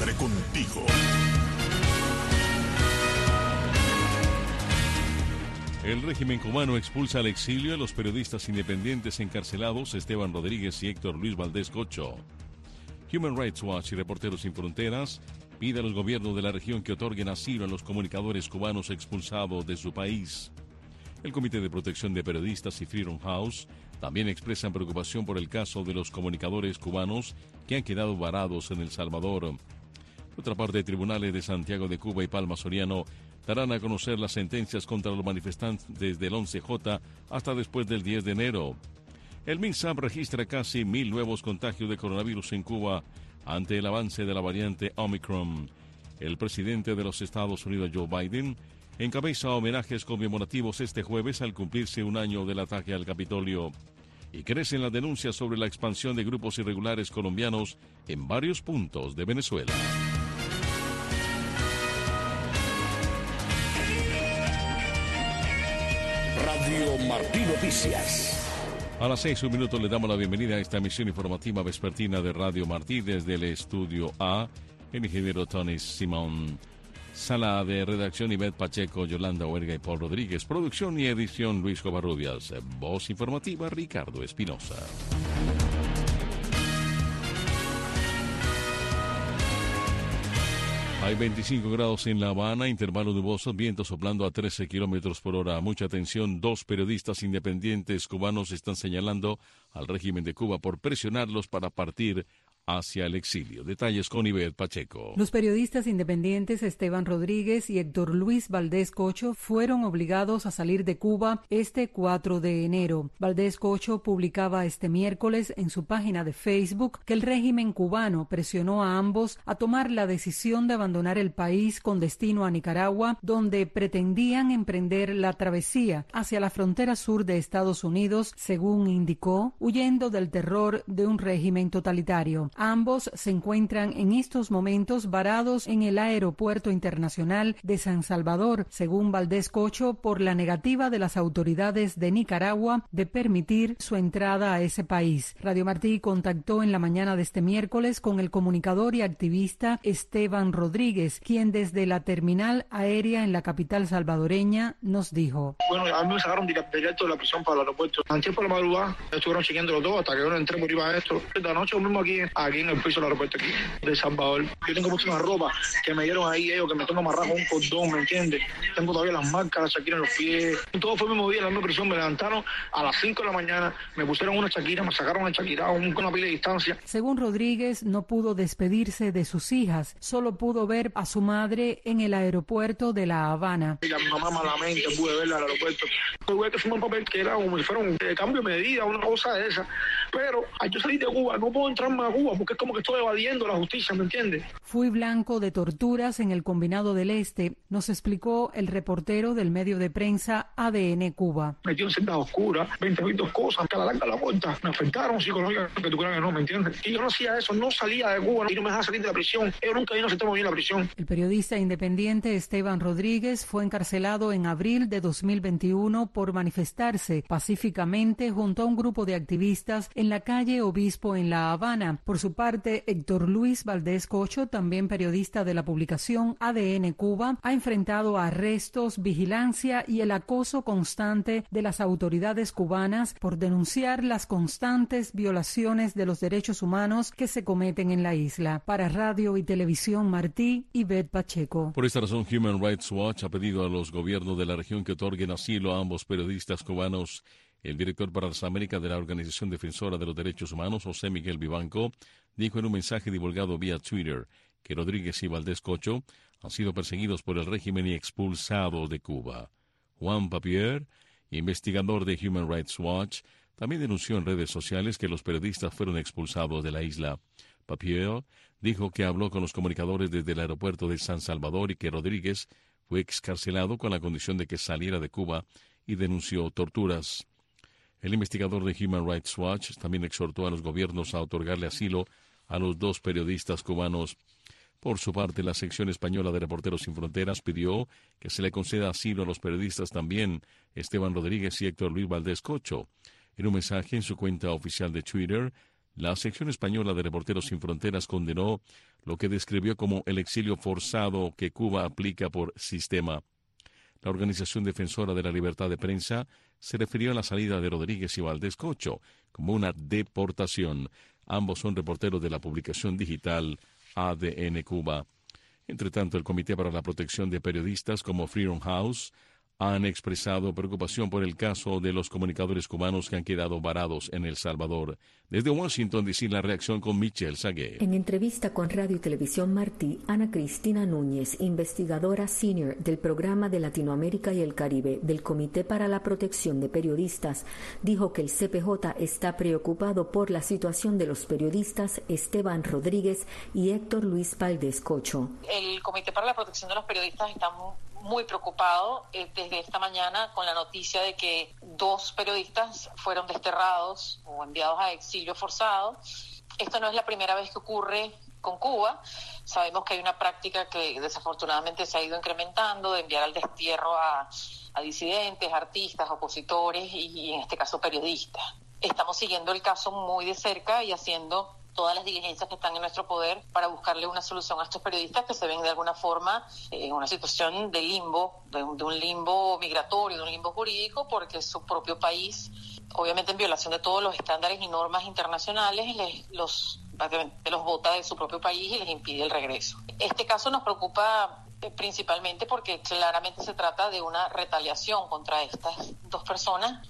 siempre contigo. El régimen cubano expulsa al exilio a los periodistas independientes encarcelados Esteban Rodríguez y Héctor Luis Valdés Cocho. Human Rights Watch y Reporteros Sin Fronteras pide a los gobiernos de la región que otorguen asilo a los comunicadores cubanos expulsados de su país. El Comité de Protección de Periodistas y Freedom House también expresan preocupación por el caso de los comunicadores cubanos que han quedado varados en El Salvador. Por otra parte, tribunales de Santiago de Cuba y Palma Soriano darán a conocer las sentencias contra los manifestantes desde el 11J hasta después del 10 de enero. El MINSAP registra casi 1,000 nuevos contagios de coronavirus en Cuba ante el avance de la variante Omicron. El presidente de los Estados Unidos, Joe Biden, encabeza homenajes conmemorativos este jueves al cumplirse un año del ataque al Capitolio. Y crecen las denuncias sobre la expansión de grupos irregulares colombianos en varios puntos de Venezuela. Radio Martí Noticias. A las 6:01 le damos la bienvenida a esta emisión informativa vespertina de Radio Martí desde el Estudio A, el ingeniero Tony Simón. Sala de redacción Ivette Pacheco, Yolanda Huerga y Paul Rodríguez. Producción y edición Luis Covarrubias. Voz informativa Ricardo Espinosa. Hay 25 grados en La Habana, intervalos nubosos, viento soplando a 13 kilómetros por hora. Mucha atención, 2 periodistas independientes cubanos están señalando al régimen de Cuba por presionarlos para partir hacia el exilio. Detalles con Ivette Pacheco. Los periodistas independientes Esteban Rodríguez y Héctor Luis Valdés Cocho fueron obligados a salir de Cuba este 4 de enero. Valdés Cocho publicaba este miércoles en su página de Facebook que el régimen cubano presionó a ambos a tomar la decisión de abandonar el país con destino a Nicaragua, donde pretendían emprender la travesía hacia la frontera sur de Estados Unidos, según indicó, huyendo del terror de un régimen totalitario. Ambos se encuentran en estos momentos varados en el aeropuerto internacional de San Salvador, según Valdés Cocho, por la negativa de las autoridades de Nicaragua de permitir su entrada a ese país. Radio Martí contactó en la mañana de este miércoles con el comunicador y activista Esteban Rodríguez, quien desde la terminal aérea en la capital salvadoreña nos dijo: Bueno, a mí me sacaron directo de la prisión para el aeropuerto. Antes por la madrugada estuvieron chequeando todo hasta que yo no entré por arriba de esto. Esta noche mismo aquí en el piso del aeropuerto aquí de Salvador. Yo tengo mucha ropa que me dieron ahí ellos, que me tengo amarrado con un cordón, ¿me entiendes? Tengo todavía las marcas, las chaquiras en los pies. Todo fue el mismo día en la misma prisión. Me levantaron a las 5 de la mañana, me pusieron una chaquira, me sacaron una chaquira con una pila de distancia. Según Rodríguez, no pudo despedirse de sus hijas, solo pudo ver a su madre en el aeropuerto de La Habana. Y a mi mamá malamente pude verla al aeropuerto. Tuve que firmar un papel que era como si fuera un cambio de medida, una cosa de esa. Pero al yo salir de Cuba, no puedo entrar más a Cuba porque es como que estoy evadiendo la justicia, ¿me entiendes? Fui blanco de torturas en el Combinado del Este, nos explicó el reportero del medio de prensa ADN Cuba. Metido en celdas oscuras, 20 cosas, que a la larga la puerta. Me afectaron psicológicamente, que tú creas que no, ¿me entiendes? Y yo no hacía eso, no salía de Cuba y no me dejaba salir de la prisión. Ellos nunca vino a sentarme bien en la prisión. El periodista independiente Esteban Rodríguez fue encarcelado en abril de 2021 por manifestarse pacíficamente junto a un grupo de activistas en la calle Obispo en La Habana. Por su parte, Héctor Luis Valdés Cocho, también periodista de la publicación ADN Cuba, ha enfrentado arrestos, vigilancia y el acoso constante de las autoridades cubanas por denunciar las constantes violaciones de los derechos humanos que se cometen en la isla. Para Radio y Televisión Martí, Ivette Pacheco. Por esta razón, Human Rights Watch ha pedido a los gobiernos de la región que otorguen asilo a ambos periodistas cubanos. El director para las Américas de la Organización Defensora de los Derechos Humanos, José Miguel Vivanco, dijo en un mensaje divulgado vía Twitter que Rodríguez y Valdés Cocho han sido perseguidos por el régimen y expulsados de Cuba. Juan Papier, investigador de Human Rights Watch, también denunció en redes sociales que los periodistas fueron expulsados de la isla. Papier dijo que habló con los comunicadores desde el aeropuerto de San Salvador y que Rodríguez fue excarcelado con la condición de que saliera de Cuba y denunció torturas. El investigador de Human Rights Watch también exhortó a los gobiernos a otorgarle asilo a los 2 periodistas cubanos. Por su parte, la sección española de Reporteros Sin Fronteras pidió que se le conceda asilo a los periodistas también Esteban Rodríguez y Héctor Luis Valdés Cocho. En un mensaje en su cuenta oficial de Twitter, La sección española de Reporteros Sin Fronteras condenó lo que describió como el exilio forzado que Cuba aplica por sistema. La organización defensora de la libertad de prensa se refirió a la salida de Rodríguez y Valdés Cocho como una deportación. Ambos son reporteros de la publicación digital ADN Cuba. Entre tanto, el Comité para la Protección de Periodistas como Freedom House han expresado preocupación por el caso de los comunicadores cubanos que han quedado varados en El Salvador. Desde Washington, DC, la reacción con Michelle Sagué. En entrevista con Radio y Televisión Martí, Ana Cristina Núñez, investigadora senior del Programa de Latinoamérica y el Caribe del Comité para la Protección de Periodistas, dijo que el CPJ está preocupado por la situación de los periodistas Esteban Rodríguez y Héctor Luis Valdés Cocho. El Comité para la Protección de los Periodistas está muy preocupado desde esta mañana con la noticia de que 2 periodistas fueron desterrados o enviados a exilio forzado. Esto no es la primera vez que ocurre con Cuba. Sabemos que hay una práctica que desafortunadamente se ha ido incrementando de enviar al destierro a disidentes, artistas, opositores y en este caso periodistas. Estamos siguiendo el caso muy de cerca y haciendo todas las diligencias que están en nuestro poder para buscarle una solución a estos periodistas que se ven de alguna forma en una situación de limbo, de un limbo migratorio, de un limbo jurídico, porque su propio país, obviamente en violación de todos los estándares y normas internacionales, los bota de su propio país y les impide el regreso. Este caso nos preocupa principalmente porque claramente se trata de una retaliación contra estas 2 personas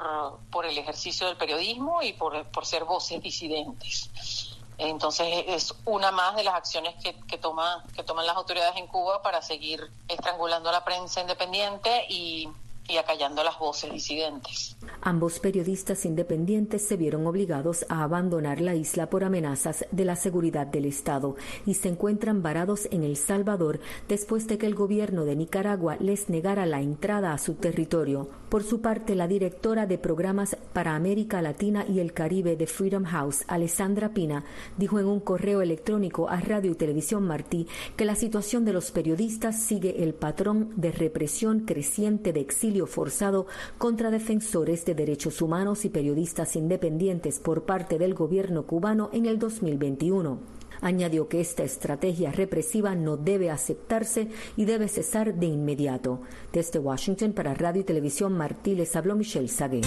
por el ejercicio del periodismo y por ser voces disidentes. Entonces es una más de las acciones que toman las autoridades en Cuba para seguir estrangulando a la prensa independiente y acallando las voces disidentes. Ambos periodistas independientes se vieron obligados a abandonar la isla por amenazas de la seguridad del Estado y se encuentran varados en El Salvador después de que el gobierno de Nicaragua les negara la entrada a su territorio. Por su parte, la directora de programas para América Latina y el Caribe de Freedom House, Alessandra Pina, dijo en un correo electrónico a Radio y Televisión Martí que la situación de los periodistas sigue el patrón de represión creciente de exilio forzado contra defensores de derechos humanos y periodistas independientes por parte del gobierno cubano en el 2021. Añadió que esta estrategia represiva no debe aceptarse y debe cesar de inmediato. Desde Washington para Radio y Televisión Martí les habló Michelle Sagué.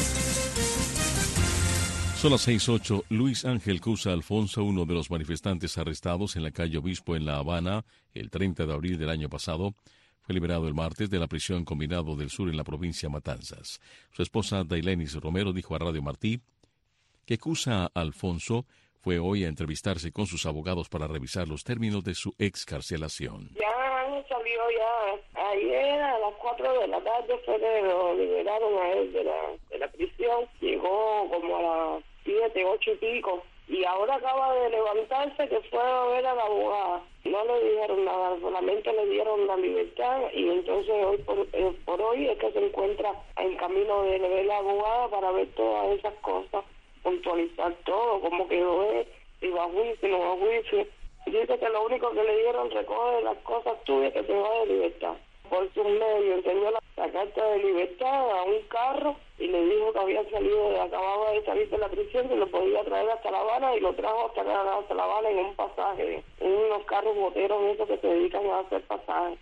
Son las 6:08. Luis Ángel Cusa Alfonso, uno de los manifestantes arrestados en la calle Obispo en La Habana el 30 de abril del año pasado, fue liberado el martes de la prisión Combinado del Sur en la provincia Matanzas. Su esposa Dailenis Romero dijo a Radio Martí que Cusa Alfonso fue hoy a entrevistarse con sus abogados para revisar los términos de su excarcelación. Ya salió ya ayer a las 4 de la tarde, lo liberaron a él de la prisión. Llegó como a las 7, 8 y pico. Y ahora acaba de levantarse que fue a ver a la abogada. No le dijeron nada, solamente le dieron la libertad y entonces hoy por hoy es que se encuentra en camino de ver la abogada para ver todas esas cosas, puntualizar todo, cómo quedó él, si va a juicio, no va a juicio. Dice que lo único que le dieron, recoge las cosas tuyas que te va de libertad. Por sus medios enseñó la carta de libertad a un carro y le dijo que acababa de salir de la prisión, que lo podía traer hasta La Habana y lo trajo hasta La Habana en un pasaje, en unos carros boteros esos que se dedican a hacer pasajes.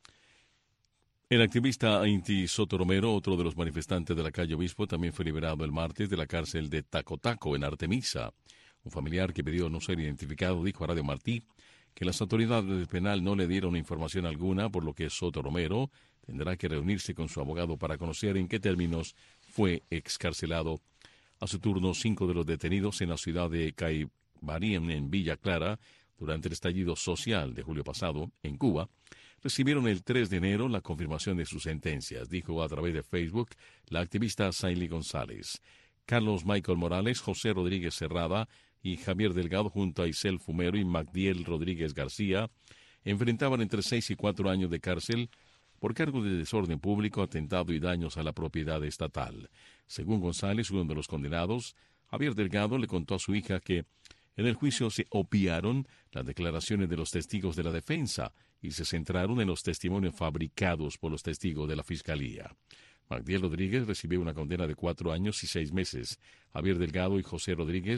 El activista Inti Soto Romero, otro de los manifestantes de la calle Obispo, también fue liberado el martes de la cárcel de Tacotaco en Artemisa. Un familiar que pidió no ser identificado dijo a Radio Martí que las autoridades del penal no le dieron información alguna, por lo que Soto Romero tendrá que reunirse con su abogado para conocer en qué términos fue excarcelado. A su turno, 5 de los detenidos en la ciudad de Caibarien, en Villa Clara, durante el estallido social de julio pasado en Cuba, recibieron el 3 de enero la confirmación de sus sentencias, dijo a través de Facebook la activista Saily González. Carlos Michael Morales, José Rodríguez Cerrada y Javier Delgado, junto a Isel Fumero y Magdiel Rodríguez García, enfrentaban entre 6 y 4 años de cárcel por cargos de desorden público, atentado y daños a la propiedad estatal. Según González, uno de los condenados, Javier Delgado, le contó a su hija que en el juicio se obviaron las declaraciones de los testigos de la defensa y se centraron en los testimonios fabricados por los testigos de la Fiscalía. Magdiel Rodríguez recibió una condena de 4 años y 6 meses. Javier Delgado y José Rodríguez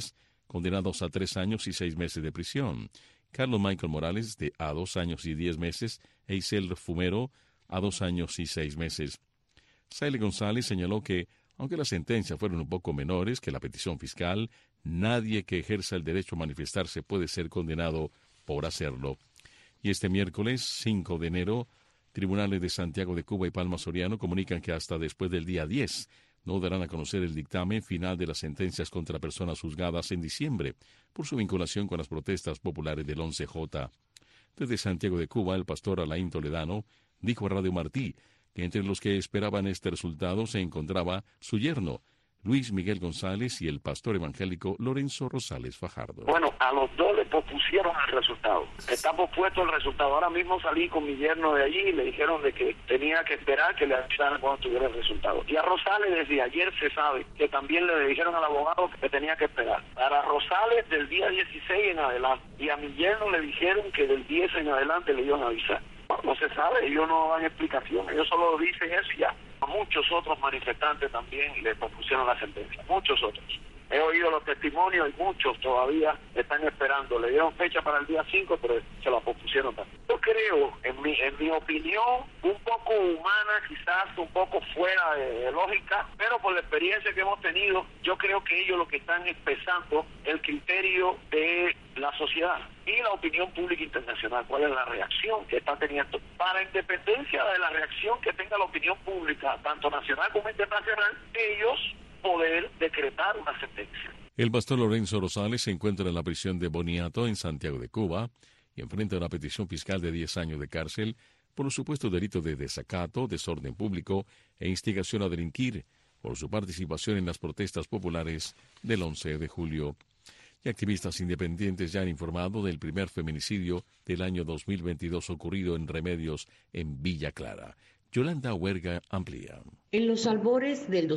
condenados a 3 años y 6 meses de prisión. Carlos Michael Morales, a 2 años y 10 meses, e Isel Fumero, a 2 años y 6 meses. Saile González señaló que, aunque las sentencias fueron un poco menores que la petición fiscal, nadie que ejerza el derecho a manifestarse puede ser condenado por hacerlo. Y este miércoles, 5 de enero, tribunales de Santiago de Cuba y Palma Soriano comunican que hasta después del día 10 no darán a conocer el dictamen final de las sentencias contra personas juzgadas en diciembre por su vinculación con las protestas populares del 11J. Desde Santiago de Cuba, el pastor Alain Toledano dijo a Radio Martí que entre los que esperaban este resultado se encontraba su yerno, Luis Miguel González, y el pastor evangélico Lorenzo Rosales Fajardo. Bueno, a los dos le pospusieron el resultado. Está pospuesto el resultado. Ahora mismo salí con mi yerno de allí y le dijeron de que tenía que esperar que le avisaran cuando tuviera el resultado. Y a Rosales desde ayer se sabe que también le dijeron al abogado que tenía que esperar. Para Rosales del día 16 en adelante. Y a mi yerno le dijeron que del 10 en adelante le iban a avisar. No se sabe, ellos no dan explicación, ellos solo dicen eso y ya. A muchos otros manifestantes también le pospusieron la sentencia, muchos otros. He oído los testimonios y muchos todavía están esperando. Le dieron fecha para el día 5, pero se la pospusieron también. Yo creo, en mi opinión, un poco humana, quizás un poco fuera de lógica, pero por la experiencia que hemos tenido, yo creo que ellos lo que están expresando el criterio de la sociedad y la opinión pública internacional. ¿Cuál es la reacción que está teniendo? Para independencia de la reacción que tenga la opinión pública, tanto nacional como internacional, ellos poder decretar una sentencia. El pastor Lorenzo Rosales se encuentra en la prisión de Boniato, en Santiago de Cuba, y enfrenta una petición fiscal de 10 años de cárcel por los supuestos delitos de desacato, desorden público e instigación a delinquir por su participación en las protestas populares del 11 de julio. Y activistas independientes ya han informado del primer feminicidio del año 2022 ocurrido en Remedios, en Villa Clara. Yolanda Huerga amplía. En los albores del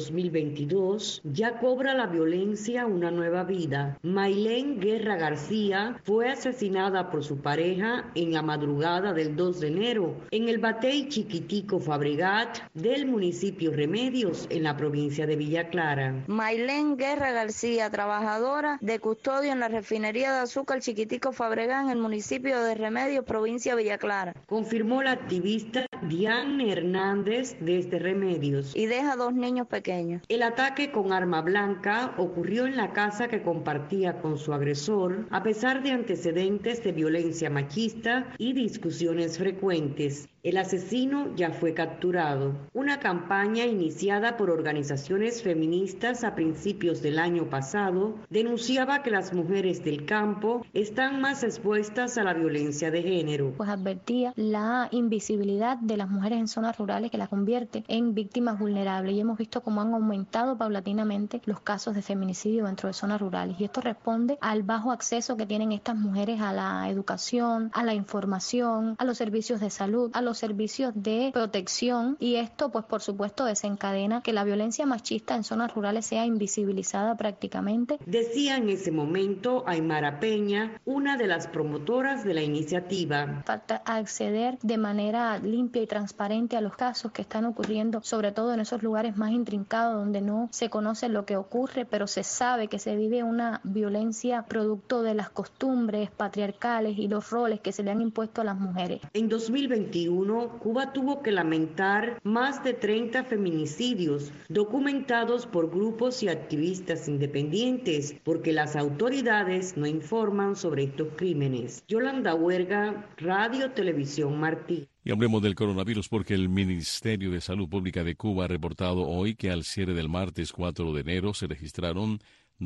2022 ya cobra la violencia una nueva vida. Maylén Guerra García fue asesinada por su pareja en la madrugada del 2 de enero en el Batey Chiquitico Fabregat del municipio Remedios, en la provincia de Villa Clara. Maylén Guerra García, trabajadora de custodio en la refinería de azúcar Chiquitico Fabregat en el municipio de Remedios, provincia de Villa Clara. Confirmó la activista Diane Hernández desde Remedios. Y deja 2 niños pequeños. El ataque con arma blanca ocurrió en la casa que compartía con su agresor, a pesar de antecedentes de violencia machista y discusiones frecuentes. El asesino ya fue capturado. Una campaña iniciada por organizaciones feministas a principios del año pasado denunciaba que las mujeres del campo están más expuestas a la violencia de género. Pues advertía la invisibilidad de las mujeres en zonas rurales que las convierte en víctimas vulnerables, y hemos visto cómo han aumentado paulatinamente los casos de feminicidio dentro de zonas rurales, y esto responde al bajo acceso que tienen estas mujeres a la educación, a la información, a los servicios de salud, a los servicios de protección, y esto pues por supuesto desencadena que la violencia machista en zonas rurales sea invisibilizada prácticamente. Decía en ese momento Aymara Peña, una de las promotoras de la iniciativa. Falta acceder de manera limpia y transparente a los casos que están ocurriendo, sobre todo en esos lugares más intrincados donde no se conoce lo que ocurre, pero se sabe que se vive una violencia producto de las costumbres patriarcales y los roles que se le han impuesto a las mujeres. En 2021, Cuba tuvo que lamentar más de 30 feminicidios documentados por grupos y activistas independientes, porque las autoridades no informan sobre estos crímenes. Yolanda Huerga, Radio Televisión Martí. Y hablemos del coronavirus, porque el Ministerio de Salud Pública de Cuba ha reportado hoy que al cierre del martes 4 de enero se registraron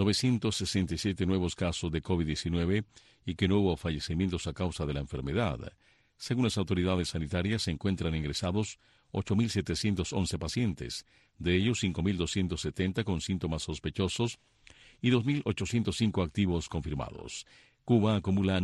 967 nuevos casos de COVID-19 y que no hubo fallecimientos a causa de la enfermedad. Según las autoridades sanitarias, se encuentran ingresados 8.711 pacientes, de ellos 5.270 con síntomas sospechosos y 2.805 activos confirmados. Cuba acumula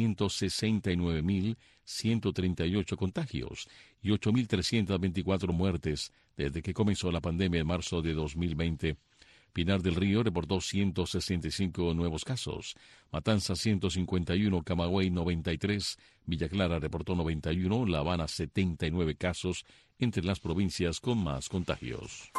969.138 contagios y 8.324 muertes desde que comenzó la pandemia en marzo de 2020. Pinar del Río reportó 165 nuevos casos, Matanzas 151, Camagüey 93, Villa Clara reportó 91, La Habana 79 casos, entre las provincias con más contagios.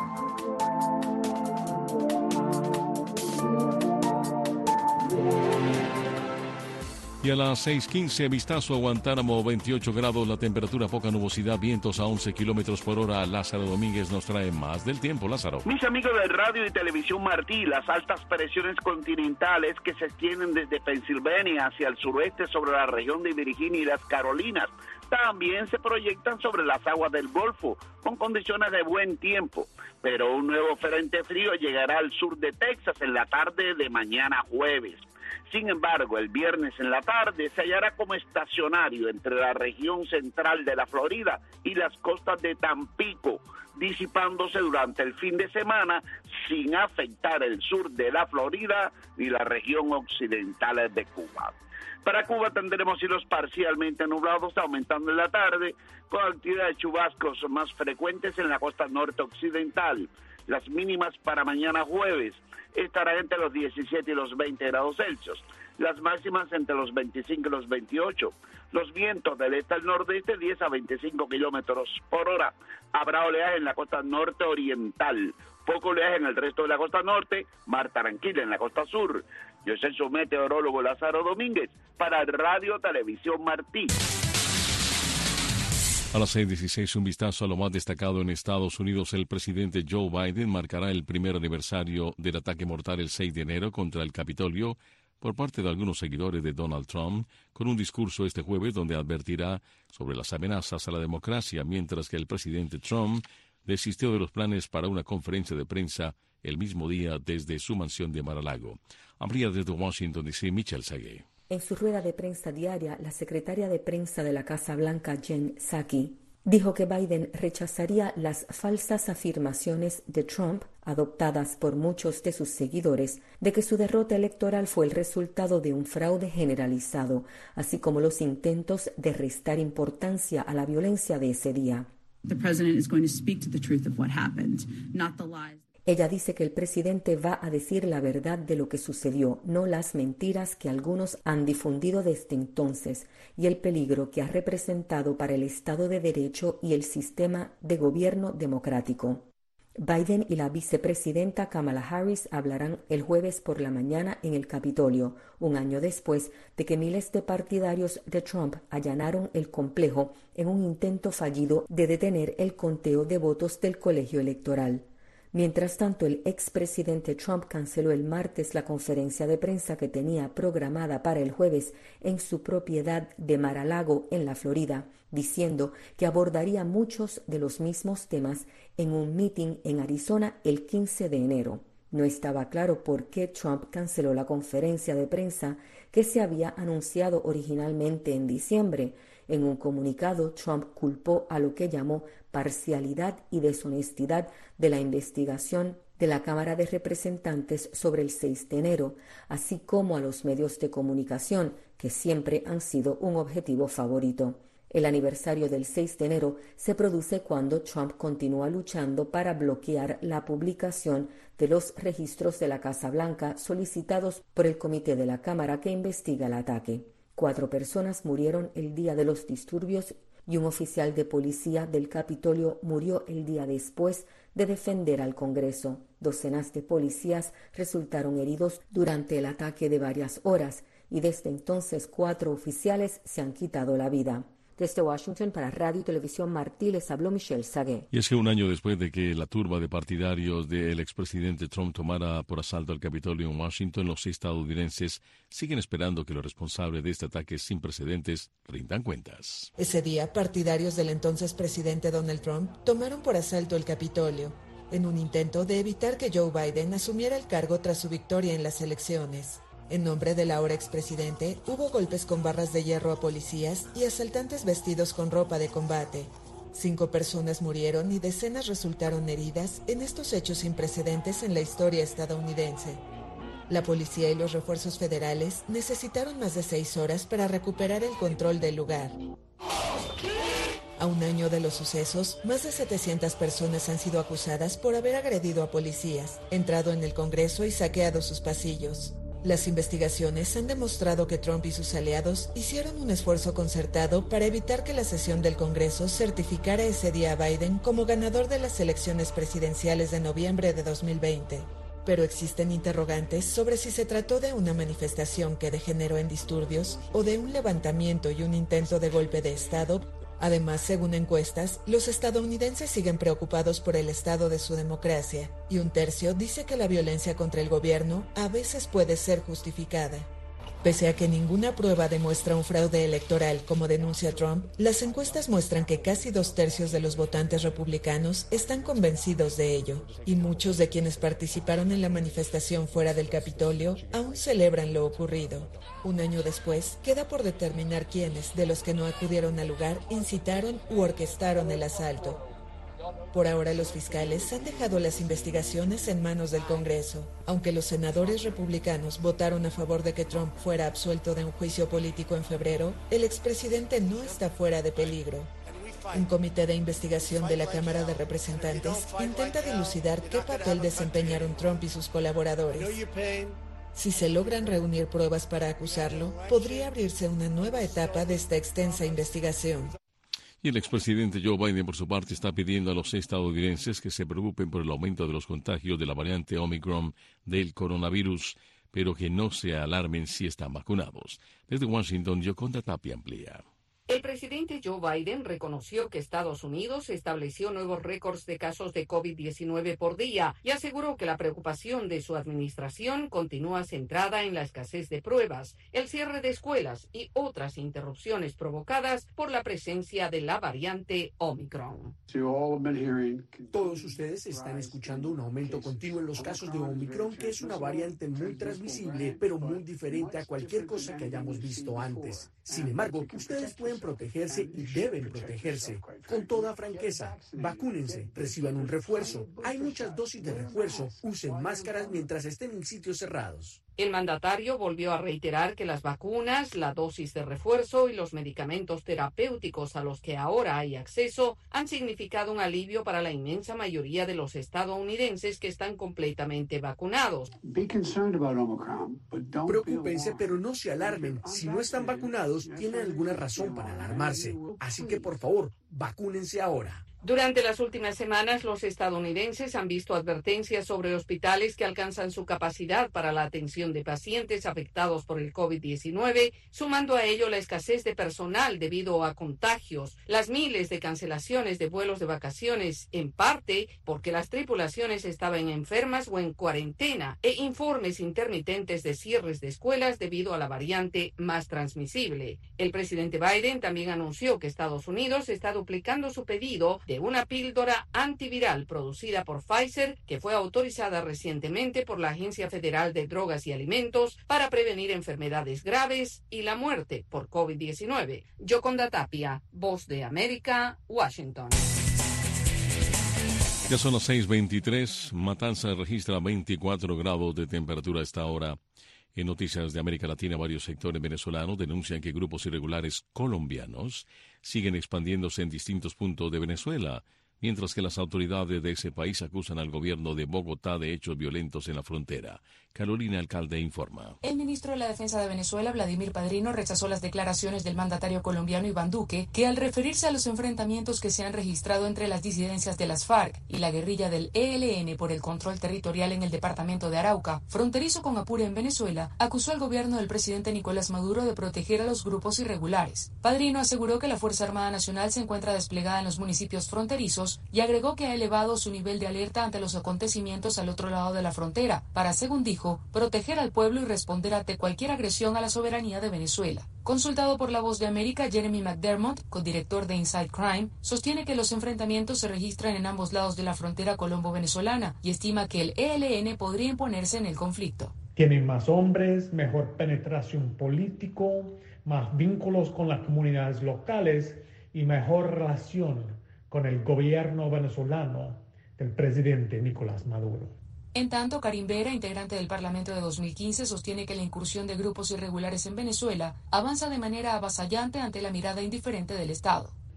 Y a las 6:15, vistazo a Guantánamo, 28 grados, la temperatura, poca nubosidad, vientos a 11 kilómetros por hora. Lázaro Domínguez nos trae más del tiempo. Lázaro. Mis amigos de Radio y Televisión Martí, las altas presiones continentales que se extienden desde Pensilvania hacia el suroeste sobre la región de Virginia y las Carolinas, también se proyectan sobre las aguas del Golfo, con condiciones de buen tiempo. Pero un nuevo frente frío llegará al sur de Texas en la tarde de mañana jueves. Sin embargo, el viernes en la tarde se hallará como estacionario entre la región central de la Florida y las costas de Tampico, disipándose durante el fin de semana sin afectar el sur de la Florida ni la región occidental de Cuba. Para Cuba tendremos cielos parcialmente nublados, aumentando en la tarde, con actividad de chubascos más frecuentes en la costa norte occidental. Las mínimas para mañana jueves estarán entre los 17 y los 20 grados Celsius. Las máximas entre los 25 y los 28. Los vientos del este al nordeste 10 a 25 kilómetros por hora. Habrá oleaje en la costa norte oriental. Poco oleaje en el resto de la costa norte. Mar tranquila en la costa sur. Yo soy su meteorólogo Lázaro Domínguez para Radio Televisión Martí. A las 6:16, un vistazo a lo más destacado en Estados Unidos. El presidente Joe Biden marcará el primer aniversario del ataque mortal el 6 de enero contra el Capitolio por parte de algunos seguidores de Donald Trump, con un discurso este jueves donde advertirá sobre las amenazas a la democracia, mientras que el presidente Trump desistió de los planes para una conferencia de prensa el mismo día desde su mansión de Mar-a-Lago. Amplía desde Washington, D.C., Michelle Sagué. En su rueda de prensa diaria, la secretaria de prensa de la Casa Blanca, Jen Psaki, dijo que Biden rechazaría las falsas afirmaciones de Trump, adoptadas por muchos de sus seguidores, de que su derrota electoral fue el resultado de un fraude generalizado, así como los intentos de restar importancia a la violencia de ese día. The president is going to speak to the truth of what happened, not the lies. Ella dice que el presidente va a decir la verdad de lo que sucedió, no las mentiras que algunos han difundido desde entonces, y el peligro que ha representado para el Estado de Derecho y el sistema de gobierno democrático. Biden y la vicepresidenta Kamala Harris hablarán el jueves por la mañana en el Capitolio, un año después de que miles de partidarios de Trump allanaron el complejo en un intento fallido de detener el conteo de votos del colegio electoral. Mientras tanto, el expresidente Trump canceló el martes la conferencia de prensa que tenía programada para el jueves en su propiedad de Mar-a-Lago, en la Florida, diciendo que abordaría muchos de los mismos temas en un meeting en Arizona el 15 de enero. No estaba claro por qué Trump canceló la conferencia de prensa que se había anunciado originalmente en diciembre. En un comunicado, Trump culpó a lo que llamó parcialidad y deshonestidad de la investigación de la Cámara de Representantes sobre el 6 de enero, así como a los medios de comunicación, que siempre han sido un objetivo favorito. El aniversario del 6 de enero se produce cuando Trump continúa luchando para bloquear la publicación de los registros de la Casa Blanca solicitados por el comité de la Cámara que investiga el ataque. 4 personas murieron el día de los disturbios y un oficial de policía del Capitolio murió el día después de defender al Congreso. Docenas de policías resultaron heridos durante el ataque de varias horas y desde entonces 4 oficiales se han quitado la vida. Desde Washington para Radio y Televisión Martí les habló Michelle Sagué. Y es que un año después de que la turba de partidarios del expresidente Trump tomara por asalto el Capitolio en Washington, los estadounidenses siguen esperando que los responsables de este ataque sin precedentes rindan cuentas. Ese día, partidarios del entonces presidente Donald Trump tomaron por asalto el Capitolio, en un intento de evitar que Joe Biden asumiera el cargo tras su victoria en las elecciones. En nombre del ahora expresidente, hubo golpes con barras de hierro a policías y asaltantes vestidos con ropa de combate. 5 personas murieron y decenas resultaron heridas en estos hechos sin precedentes en la historia estadounidense. La policía y los refuerzos federales necesitaron más de 6 horas para recuperar el control del lugar. A un año de los sucesos, más de 700 personas han sido acusadas por haber agredido a policías, entrado en el Congreso y saqueado sus pasillos. Las investigaciones han demostrado que Trump y sus aliados hicieron un esfuerzo concertado para evitar que la sesión del Congreso certificara ese día a Biden como ganador de las elecciones presidenciales de noviembre de 2020. pero existen interrogantes sobre si se trató de una manifestación que degeneró en disturbios o de un levantamiento y un intento de golpe de Estado. Además, según encuestas, los estadounidenses siguen preocupados por el estado de su democracia, y un tercio dice que la violencia contra el gobierno a veces puede ser justificada. Pese a que ninguna prueba demuestra un fraude electoral, como denuncia Trump, las encuestas muestran que casi 2/3 de los votantes republicanos están convencidos de ello, y muchos de quienes participaron en la manifestación fuera del Capitolio aún celebran lo ocurrido. Un año después, queda por determinar quiénes, de los que no acudieron al lugar, incitaron u orquestaron el asalto. Por ahora, los fiscales han dejado las investigaciones en manos del Congreso. Aunque los senadores republicanos votaron a favor de que Trump fuera absuelto de un juicio político en febrero, el expresidente no está fuera de peligro. Un comité de investigación de la Cámara de Representantes intenta dilucidar qué papel desempeñaron Trump y sus colaboradores. Si se logran reunir pruebas para acusarlo, podría abrirse una nueva etapa de esta extensa investigación. Y el expresidente Joe Biden, por su parte, está pidiendo a los estadounidenses que se preocupen por el aumento de los contagios de la variante Omicron del coronavirus, pero que no se alarmen si están vacunados. Desde Washington, Yoconda Tapia amplía. El presidente Joe Biden reconoció que Estados Unidos estableció nuevos récords de casos de COVID-19 por día y aseguró que la preocupación de su administración continúa centrada en la escasez de pruebas, el cierre de escuelas y otras interrupciones provocadas por la presencia de la variante Omicron. Todos ustedes están escuchando un aumento continuo en los casos de Omicron, que es una variante muy transmisible, pero muy diferente a cualquier cosa que hayamos visto antes. Sin embargo, ustedes pueden protegerse y deben protegerse. Con toda franqueza, vacúnense, reciban un refuerzo. Hay muchas dosis de refuerzo. Usen máscaras mientras estén en sitios cerrados. El mandatario volvió a reiterar que las vacunas, la dosis de refuerzo y los medicamentos terapéuticos a los que ahora hay acceso han significado un alivio para la inmensa mayoría de los estadounidenses que están completamente vacunados. Preocúpense, pero no se alarmen. Si no están vacunados, tienen alguna razón para alarmarse. Así que, por favor, vacúnense ahora. Durante las últimas semanas, los estadounidenses han visto advertencias sobre hospitales que alcanzan su capacidad para la atención de pacientes afectados por el COVID-19, sumando a ello la escasez de personal debido a contagios, las miles de cancelaciones de vuelos de vacaciones, en parte porque las tripulaciones estaban enfermas o en cuarentena, e informes intermitentes de cierres de escuelas debido a la variante más transmisible. El presidente Biden también anunció que Estados Unidos está duplicando su pedido de una píldora antiviral producida por Pfizer, que fue autorizada recientemente por la Agencia Federal de Drogas y Alimentos para prevenir enfermedades graves y la muerte por COVID-19. Yoconda Tapia, Voz de América, Washington. Ya son las 6:23. Matanzas registra 24 grados de temperatura a esta hora. En Noticias de América Latina, varios sectores venezolanos denuncian que grupos irregulares colombianos siguen expandiéndose en distintos puntos de Venezuela, mientras que las autoridades de ese país acusan al gobierno de Bogotá de hechos violentos en la frontera. Carolina Alcalde informa. El ministro de la Defensa de Venezuela, Vladimir Padrino, rechazó las declaraciones del mandatario colombiano Iván Duque, que al referirse a los enfrentamientos que se han registrado entre las disidencias de las FARC y la guerrilla del ELN por el control territorial en el departamento de Arauca, fronterizo con Apure en Venezuela, acusó al gobierno del presidente Nicolás Maduro de proteger a los grupos irregulares. Padrino aseguró que la Fuerza Armada Nacional se encuentra desplegada en los municipios fronterizos y agregó que ha elevado su nivel de alerta ante los acontecimientos al otro lado de la frontera, para, según dijo, proteger al pueblo y responder ante cualquier agresión a la soberanía de Venezuela. Consultado por La Voz de América, Jeremy McDermott, codirector de Inside Crime, sostiene que los enfrentamientos se registran en ambos lados de la frontera colombo-venezolana y estima que el ELN podría imponerse en el conflicto. Tienen más hombres, mejor penetración político, más vínculos con las comunidades locales y mejor relación con el gobierno venezolano del presidente Nicolás Maduro. En tanto, Karim Vera, integrante del Parlamento de 2015, sostiene que la incursión de grupos irregulares en Venezuela avanza de manera avasallante ante la mirada indiferente del Estado.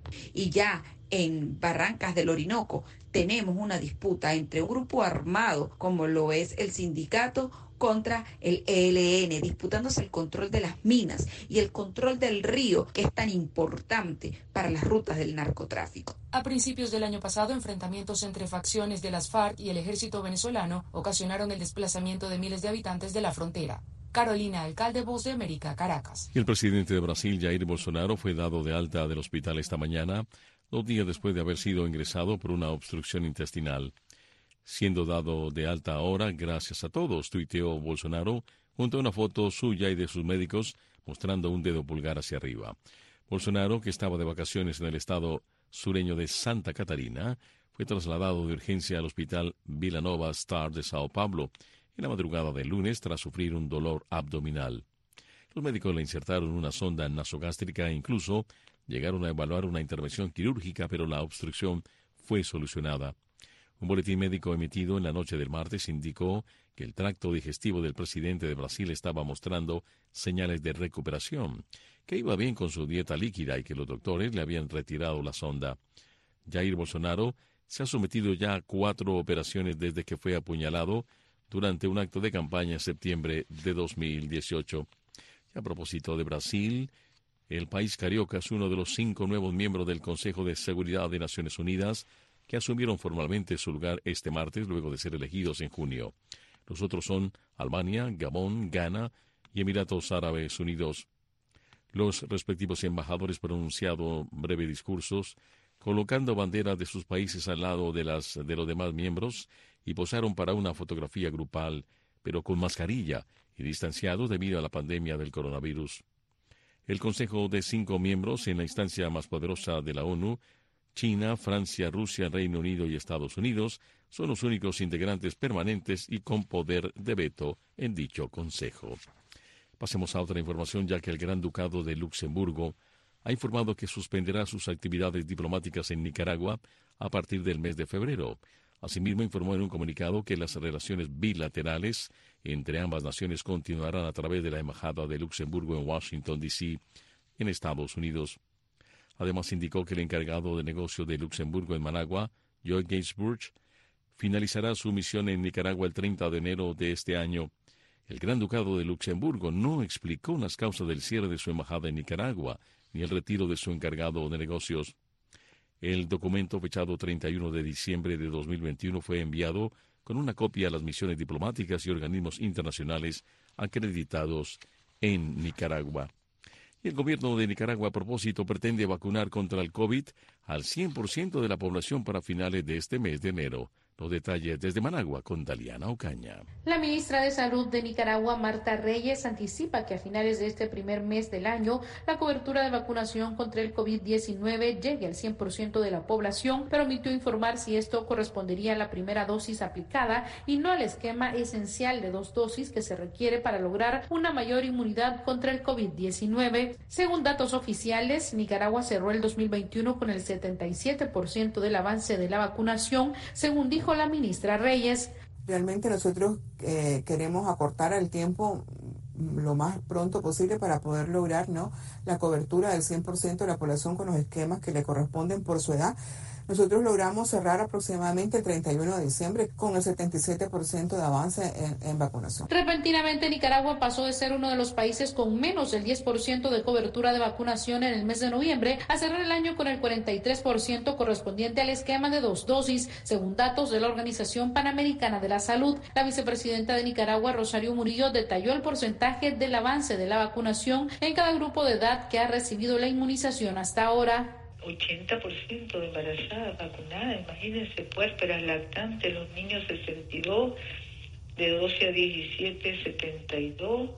Y ya en Barrancas del Orinoco tenemos una disputa entre un grupo armado, como lo es el sindicato, contra el ELN, disputándose el control de las minas y el control del río, que es tan importante para las rutas del narcotráfico. A principios del año pasado, enfrentamientos entre facciones de las FARC y el ejército venezolano ocasionaron el desplazamiento de miles de habitantes de la frontera. Carolina Alcalde, Voz de América, Caracas. El presidente de Brasil, Jair Bolsonaro, fue dado de alta del hospital esta mañana, 2 días después de haber sido ingresado por una obstrucción intestinal. Siendo dado de alta ahora, gracias a todos, tuiteó Bolsonaro, junto a una foto suya y de sus médicos, mostrando un dedo pulgar hacia arriba. Bolsonaro, que estaba de vacaciones en el estado sureño de Santa Catarina, fue trasladado de urgencia al hospital Vila Nova Star de Sao Paulo en la madrugada del lunes tras sufrir un dolor abdominal. Los médicos le insertaron una sonda nasogástrica e incluso llegaron a evaluar una intervención quirúrgica, pero la obstrucción fue solucionada. Un boletín médico emitido en la noche del martes indicó que el tracto digestivo del presidente de Brasil estaba mostrando señales de recuperación, que iba bien con su dieta líquida y que los doctores le habían retirado la sonda. Jair Bolsonaro se ha sometido ya a 4 operaciones desde que fue apuñalado durante un acto de campaña en septiembre de 2018. Y a propósito de Brasil, el país carioca es uno de los 5 nuevos miembros del Consejo de Seguridad de Naciones Unidas que asumieron formalmente su lugar este martes luego de ser elegidos en junio. Los otros son Albania, Gabón, Ghana y Emiratos Árabes Unidos. Los respectivos embajadores pronunciaron breves discursos, colocando banderas de sus países al lado de los demás miembros y posaron para una fotografía grupal, pero con mascarilla y distanciados debido a la pandemia del coronavirus. El Consejo de 5 miembros en la instancia más poderosa de la ONU, China, Francia, Rusia, Reino Unido y Estados Unidos, son los únicos integrantes permanentes y con poder de veto en dicho Consejo. Pasemos a otra información, ya que el Gran Ducado de Luxemburgo ha informado que suspenderá sus actividades diplomáticas en Nicaragua a partir del mes de febrero. Asimismo, informó en un comunicado que las relaciones bilaterales entre ambas naciones continuarán a través de la Embajada de Luxemburgo en Washington, D.C., en Estados Unidos. Además, indicó que el encargado de negocio de Luxemburgo en Managua, Joy Gainsbourg, finalizará su misión en Nicaragua el 30 de enero de este año. El Gran Ducado de Luxemburgo no explicó las causas del cierre de su embajada en Nicaragua, ni el retiro de su encargado de negocios. El documento, fechado 31 de diciembre de 2021, fue enviado con una copia a las misiones diplomáticas y organismos internacionales acreditados en Nicaragua. El gobierno de Nicaragua, a propósito, pretende vacunar contra el COVID al 100% de la población para finales de este mes de enero. Los detalles desde Managua con Daliana Ocaña. La ministra de Salud de Nicaragua, Marta Reyes, anticipa que a finales de este primer mes del año la cobertura de vacunación contra el COVID-19 llegue al 100% de la población, pero omitió informar si esto correspondería a la primera dosis aplicada y no al esquema esencial de 2 dosis que se requiere para lograr una mayor inmunidad contra el COVID-19. Según datos oficiales, Nicaragua cerró el 2021 con el 77% del avance de la vacunación, según dijo la ministra Reyes. Realmente nosotros queremos acortar el tiempo lo más pronto posible para poder lograr, ¿no?, la cobertura del 100% de la población con los esquemas que le corresponden por su edad. Nosotros logramos cerrar aproximadamente el 31 de diciembre con el 77% de avance en vacunación. Repentinamente, Nicaragua pasó de ser uno de los países con menos del 10% de cobertura de vacunación en el mes de noviembre a cerrar el año con el 43% correspondiente al esquema de 2 dosis, según datos de la Organización Panamericana de la Salud. La vicepresidenta de Nicaragua, Rosario Murillo, detalló el porcentaje del avance de la vacunación en cada grupo de edad que ha recibido la inmunización hasta ahora. 80% de embarazadas vacunadas, imagínense, puérperas, lactantes, los niños 62, de 12 a 17 72,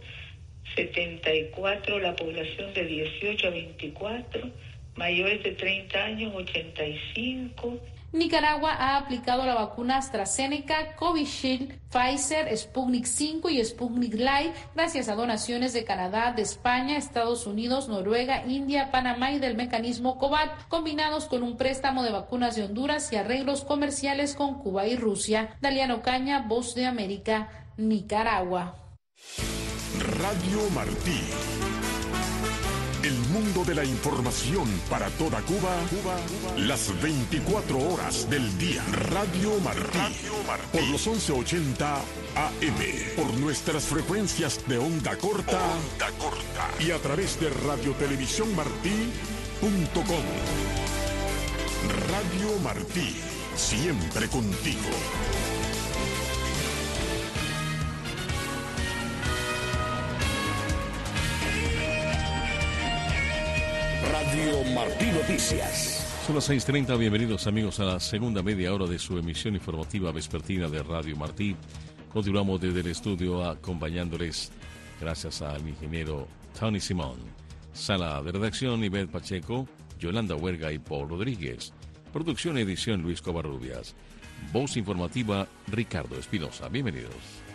74 la población de 18 a 24, mayores de 30 años 85. Nicaragua ha aplicado la vacuna AstraZeneca, Covishield, Pfizer, Sputnik 5 y Sputnik Light gracias a donaciones de Canadá, de España, Estados Unidos, Noruega, India, Panamá y del mecanismo COVAX, combinados con un préstamo de vacunas de Honduras y arreglos comerciales con Cuba y Rusia. Daliana Ocaña, Voz de América, Nicaragua. Radio Martí. El mundo de la información para toda Cuba, las 24 horas del día. Radio Martí, por los 1180 AM, por nuestras frecuencias de onda corta, y a través de radiotelevisiónmartí.com. Radio Martí, siempre contigo. Radio Martí Noticias. Son las 6:30, bienvenidos amigos a la segunda media hora de su emisión informativa vespertina de Radio Martí. Continuamos desde el estudio acompañándoles gracias al ingeniero Tony Simón. Sala de redacción, Ivette Pacheco, Yolanda Huerga y Paul Rodríguez. Producción y edición, Luis Covarrubias. Voz informativa, Ricardo Espinosa. Bienvenidos.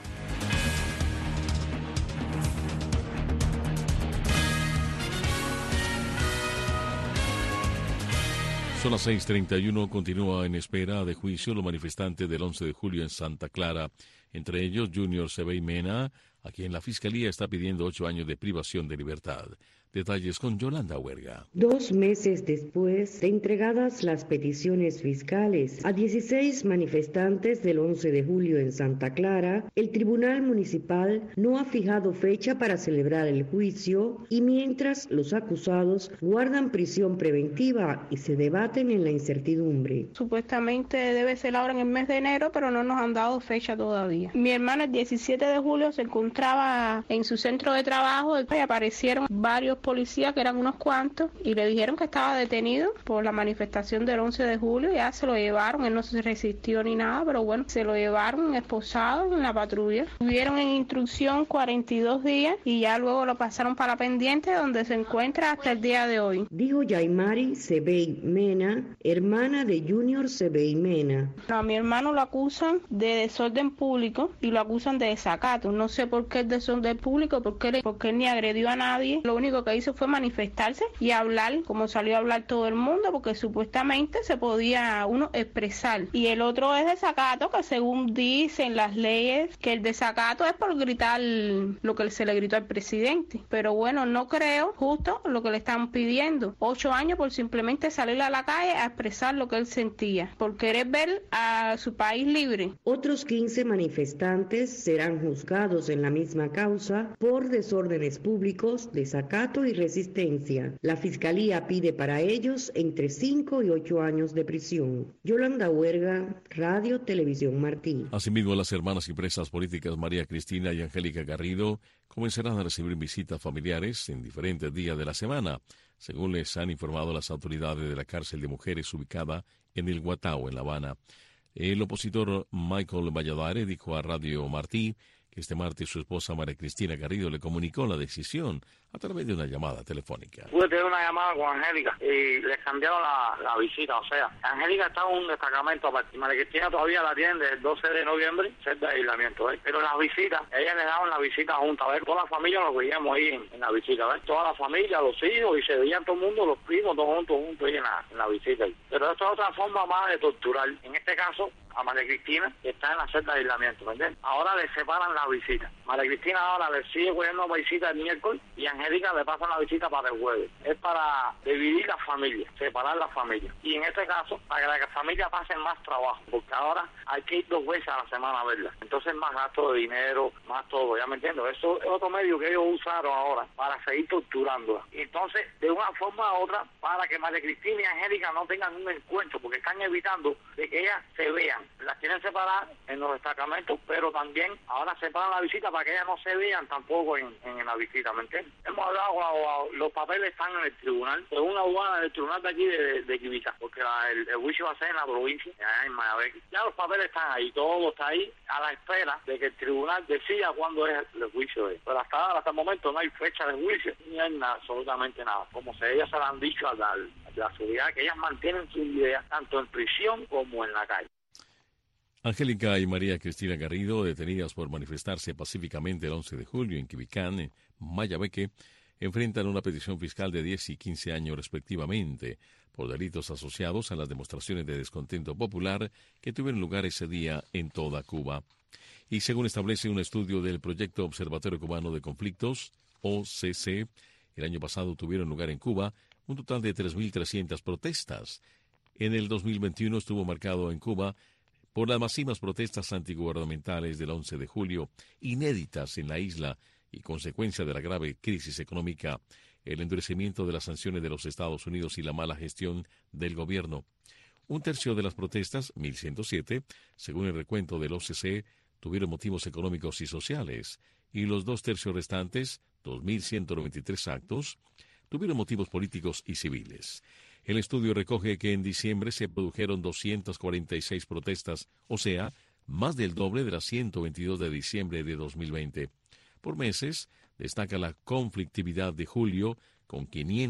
Son las 6:31, continúa en espera de juicio los manifestantes del 11 de julio en Santa Clara, entre ellos Junior Sebey Mena, a quien la Fiscalía está pidiendo 8 años de privación de libertad. Detalles con Yolanda Huerga. 2 meses después de entregadas las peticiones fiscales a 16 manifestantes del 11 de julio en Santa Clara, el Tribunal Municipal no ha fijado fecha para celebrar el juicio y mientras los acusados guardan prisión preventiva y se debaten en la incertidumbre. Supuestamente debe ser ahora en el mes de enero, pero no nos han dado fecha todavía. Mi hermano el 17 de julio se encontraba en su centro de trabajo y aparecieron varios policías, que eran unos cuantos, y le dijeron que estaba detenido por la manifestación del 11 de julio. Ya se lo llevaron, él no se resistió ni nada, pero bueno, se lo llevaron esposado en la patrulla. Estuvieron en instrucción 42 días y ya luego lo pasaron para la pendiente, donde se encuentra hasta el día de hoy. Dijo Yaimari Sebey Mena, hermana de Junior Sebey Mena. A mi hermano lo acusan de desorden público y lo acusan de desacato. No sé por qué el desorden público, porque él ni agredió a nadie. Lo único que hizo fue manifestarse y hablar, como salió a hablar todo el mundo, porque supuestamente se podía uno expresar. Y el otro es desacato, que según dicen las leyes, que el desacato es por gritar lo que se le gritó al presidente. Pero bueno, no creo justo lo que le están pidiendo. 8 años por simplemente salir a la calle a expresar lo que él sentía, por querer ver a su país libre. Otros 15 manifestantes serán juzgados en la misma causa por desórdenes públicos, desacato y resistencia. La Fiscalía pide para ellos entre 5 y 8 años de prisión. Yolanda Huerga, Radio Televisión Martí. Asimismo, las hermanas y presas políticas María Cristina y Angélica Garrido comenzarán a recibir visitas familiares en diferentes días de la semana, según les han informado las autoridades de la cárcel de mujeres ubicada en el Guatao, en La Habana. El opositor Michael Valladares dijo a Radio Martí que este martes su esposa María Cristina Garrido le comunicó la decisión a través de una llamada telefónica. Pude tener una llamada con Angélica y les cambiaron la visita, o sea, Angélica está en un destacamento aparte. María Cristina todavía la tienen desde el 12 de noviembre, set de aislamiento, ¿ves? Pero las visitas, ellas le daban la visita junta, ¿ves? Toda la familia nos veíamos ahí en la visita, ¿ves? Toda la familia, los hijos, y se veían todo el mundo, los primos, todos juntos ahí en la visita. Pero esto es otra forma más de torturar. En este caso, a María Cristina, que está en la celda de aislamiento, ¿me entiendes? Ahora le separan la visita. María Cristina ahora le sigue cogiendo visita el miércoles y Angélica le pasa la visita para el jueves. Es para dividir la familia, separar la familia. Y en este caso, para que la familia pase más trabajo, porque ahora hay que ir 2 veces a la semana a verla. Entonces más gasto de dinero, más todo, ¿ya me entiendo? Eso es otro medio que ellos usaron ahora para seguir torturándola. Entonces, de una forma u otra, para que María Cristina y Angélica no tengan un encuentro, porque están evitando de que ellas se vean. Las quieren separar en los destacamentos, pero también ahora separan la visita para que ellas no se vean tampoco en la visita, ¿me entiendes? Hemos hablado con los papeles están en el tribunal, en una abogada del tribunal de aquí de Quibita, porque el juicio va a ser en la provincia, en Mayabeque. Ya los papeles están ahí, todo está ahí, a la espera de que el tribunal decida cuándo es el juicio. Pero hasta el momento no hay fecha de juicio, ni hay nada, absolutamente nada. Como ellas se lo han dicho a la seguridad, que ellas mantienen su idea tanto en prisión como en la calle. Angélica y María Cristina Garrido, detenidas por manifestarse pacíficamente el 11 de julio en Quibicán, en Mayabeque, enfrentan una petición fiscal de 10 y 15 años respectivamente por delitos asociados a las demostraciones de descontento popular que tuvieron lugar ese día en toda Cuba. Y según establece un estudio del Proyecto Observatorio Cubano de Conflictos, OCC, El año pasado tuvieron lugar en Cuba un total de 3.300 protestas. En el 2021 estuvo marcado en Cuba por las masivas protestas antigubernamentales del 11 de julio, inéditas en la isla y consecuencia de la grave crisis económica, el endurecimiento de las sanciones de los Estados Unidos y la mala gestión del gobierno. Un tercio de las protestas, 1.107, según el recuento del OCC, tuvieron motivos económicos y sociales, y los 2 tercios restantes, 2.193 actos, tuvieron motivos políticos y civiles. El estudio recoge que en diciembre se produjeron 246 protestas, o sea, más del doble de las 122 de diciembre de 2020. Por meses, destaca la conflictividad de julio, con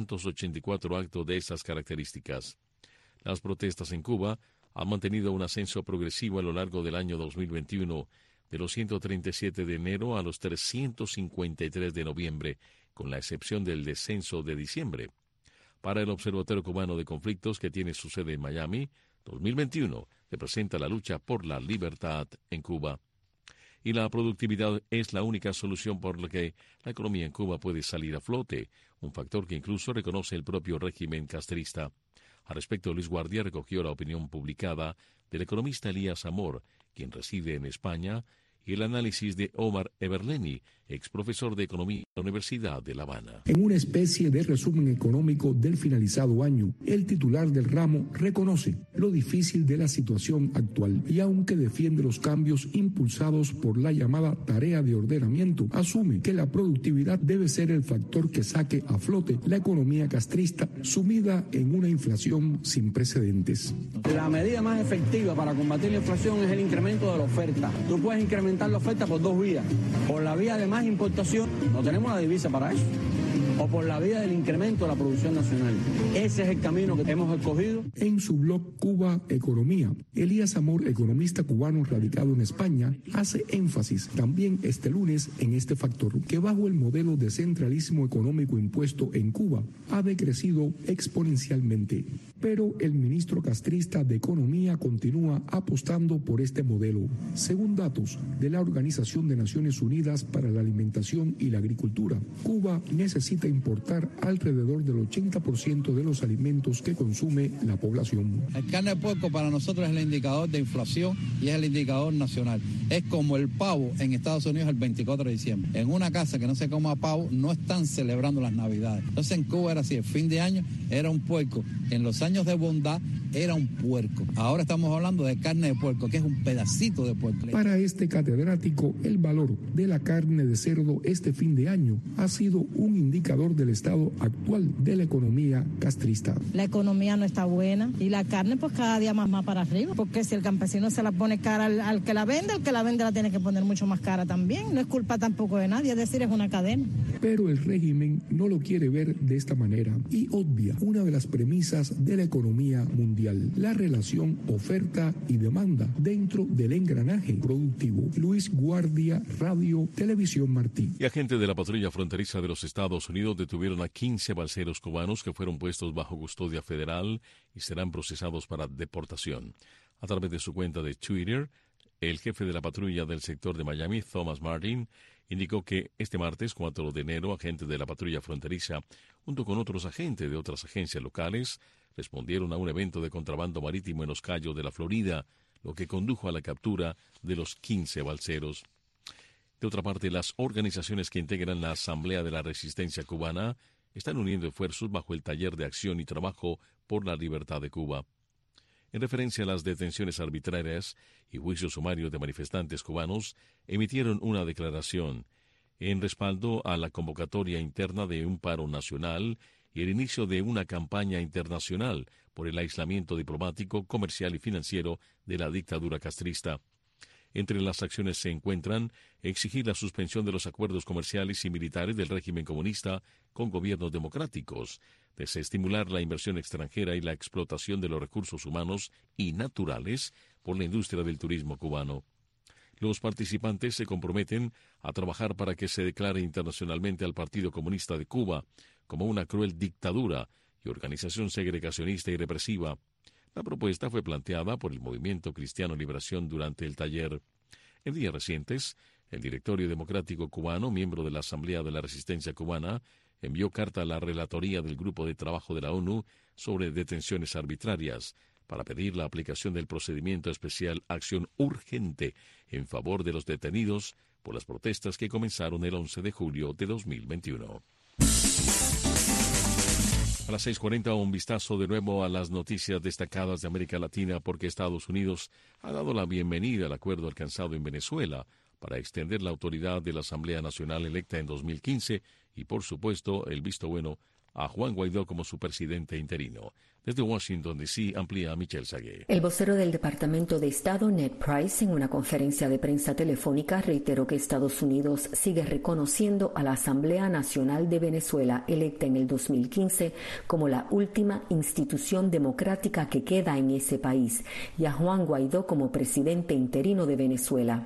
584 actos de estas características. Las protestas en Cuba han mantenido un ascenso progresivo a lo largo del año 2021, de los 137 de enero a los 353 de noviembre, con la excepción del descenso de diciembre. Para el Observatorio Cubano de Conflictos, que tiene su sede en Miami, 2021 representa la lucha por la libertad en Cuba. Y la productividad es la única solución por la que la economía en Cuba puede salir a flote, un factor que incluso reconoce el propio régimen castrista. Al respecto, Luis Guardia recogió la opinión publicada del economista Elías Amor, quien reside en España, y el análisis de Omar Everleni, ex profesor de Economía en la Universidad de La Habana. En una especie de resumen económico del finalizado año, el titular del ramo reconoce lo difícil de la situación actual y aunque defiende los cambios impulsados por la llamada tarea de ordenamiento, asume que la productividad debe ser el factor que saque a flote la economía castrista sumida en una inflación sin precedentes. La medida más efectiva para combatir la inflación es el incremento de la oferta. Tú puedes incrementar la oferta por 2 vías. Por la vía de más importación, no tenemos la divisa para eso, o por la vía del incremento de la producción nacional. Ese es el camino que hemos escogido. En su blog Cuba Economía, Elías Amor, economista cubano radicado en España, hace énfasis también este lunes en este factor, que bajo el modelo de centralismo económico impuesto en Cuba ha decrecido exponencialmente. Pero el ministro castrista de Economía continúa apostando por este modelo. Según datos de la Organización de Naciones Unidas para la Alimentación y la Agricultura, Cuba necesita importar alrededor del 80% de los alimentos que consume la población. El carne de puerco para nosotros es el indicador de inflación y es el indicador nacional. Es como el pavo en Estados Unidos el 24 de diciembre. En una casa que no se coma pavo no están celebrando las Navidades. Entonces en Cuba era así, el fin de año era un puerco. En los años de bondad era un puerco. Ahora estamos hablando de carne de puerco, que es un pedacito de puerco. Para este catedrático, el valor de la carne de cerdo este fin de año ha sido un indicador del estado actual de la economía castrista. La economía no está buena y la carne pues cada día más para arriba, porque si el campesino se la pone cara al que la vende, el que la vende la tiene que poner mucho más cara también. No es culpa tampoco de nadie, es decir, es una cadena. Pero el régimen no lo quiere ver de esta manera y obvia una de las premisas de la economía mundial, la relación oferta y demanda dentro del engranaje productivo. Luis Guardia, Radio Televisión Martí. Y agentes de la patrulla fronteriza de los Estados Unidos detuvieron a 15 balseros cubanos que fueron puestos bajo custodia federal y serán procesados para deportación. A través de su cuenta de Twitter, el jefe de la patrulla del sector de Miami, Thomas Martin, indicó que este martes 4 de enero, agentes de la patrulla fronteriza, junto con otros agentes de otras agencias locales, respondieron a un evento de contrabando marítimo en Los Cayos de la Florida, lo que condujo a la captura de los 15 balseros. De otra parte, las organizaciones que integran la Asamblea de la Resistencia Cubana están uniendo esfuerzos bajo el Taller de Acción y Trabajo por la Libertad de Cuba. En referencia a las detenciones arbitrarias y juicios sumarios de manifestantes cubanos, emitieron una declaración en respaldo a la convocatoria interna de un paro nacional y el inicio de una campaña internacional por el aislamiento diplomático, comercial y financiero de la dictadura castrista. Entre las acciones se encuentran exigir la suspensión de los acuerdos comerciales y militares del régimen comunista con gobiernos democráticos, desestimular la inversión extranjera y la explotación de los recursos humanos y naturales por la industria del turismo cubano. Los participantes se comprometen a trabajar para que se declare internacionalmente al Partido Comunista de Cuba como una cruel dictadura y organización segregacionista y represiva. La propuesta fue planteada por el Movimiento Cristiano Liberación durante el taller. En días recientes, el Directorio Democrático Cubano, miembro de la Asamblea de la Resistencia Cubana, envió carta a la relatoría del Grupo de Trabajo de la ONU sobre detenciones arbitrarias para pedir la aplicación del procedimiento especial Acción Urgente en favor de los detenidos por las protestas que comenzaron el 11 de julio de 2021. A las 6:40, un vistazo de nuevo a las noticias destacadas de América Latina, porque Estados Unidos ha dado la bienvenida al acuerdo alcanzado en Venezuela para extender la autoridad de la Asamblea Nacional electa en 2015 y, por supuesto, el visto bueno a Juan Guaidó como su presidente interino. Desde Washington, D.C., amplía Michelle Sagué. El vocero del Departamento de Estado, Ned Price, en una conferencia de prensa telefónica, reiteró que Estados Unidos sigue reconociendo a la Asamblea Nacional de Venezuela, electa en el 2015, como la última institución democrática que queda en ese país, y a Juan Guaidó como presidente interino de Venezuela.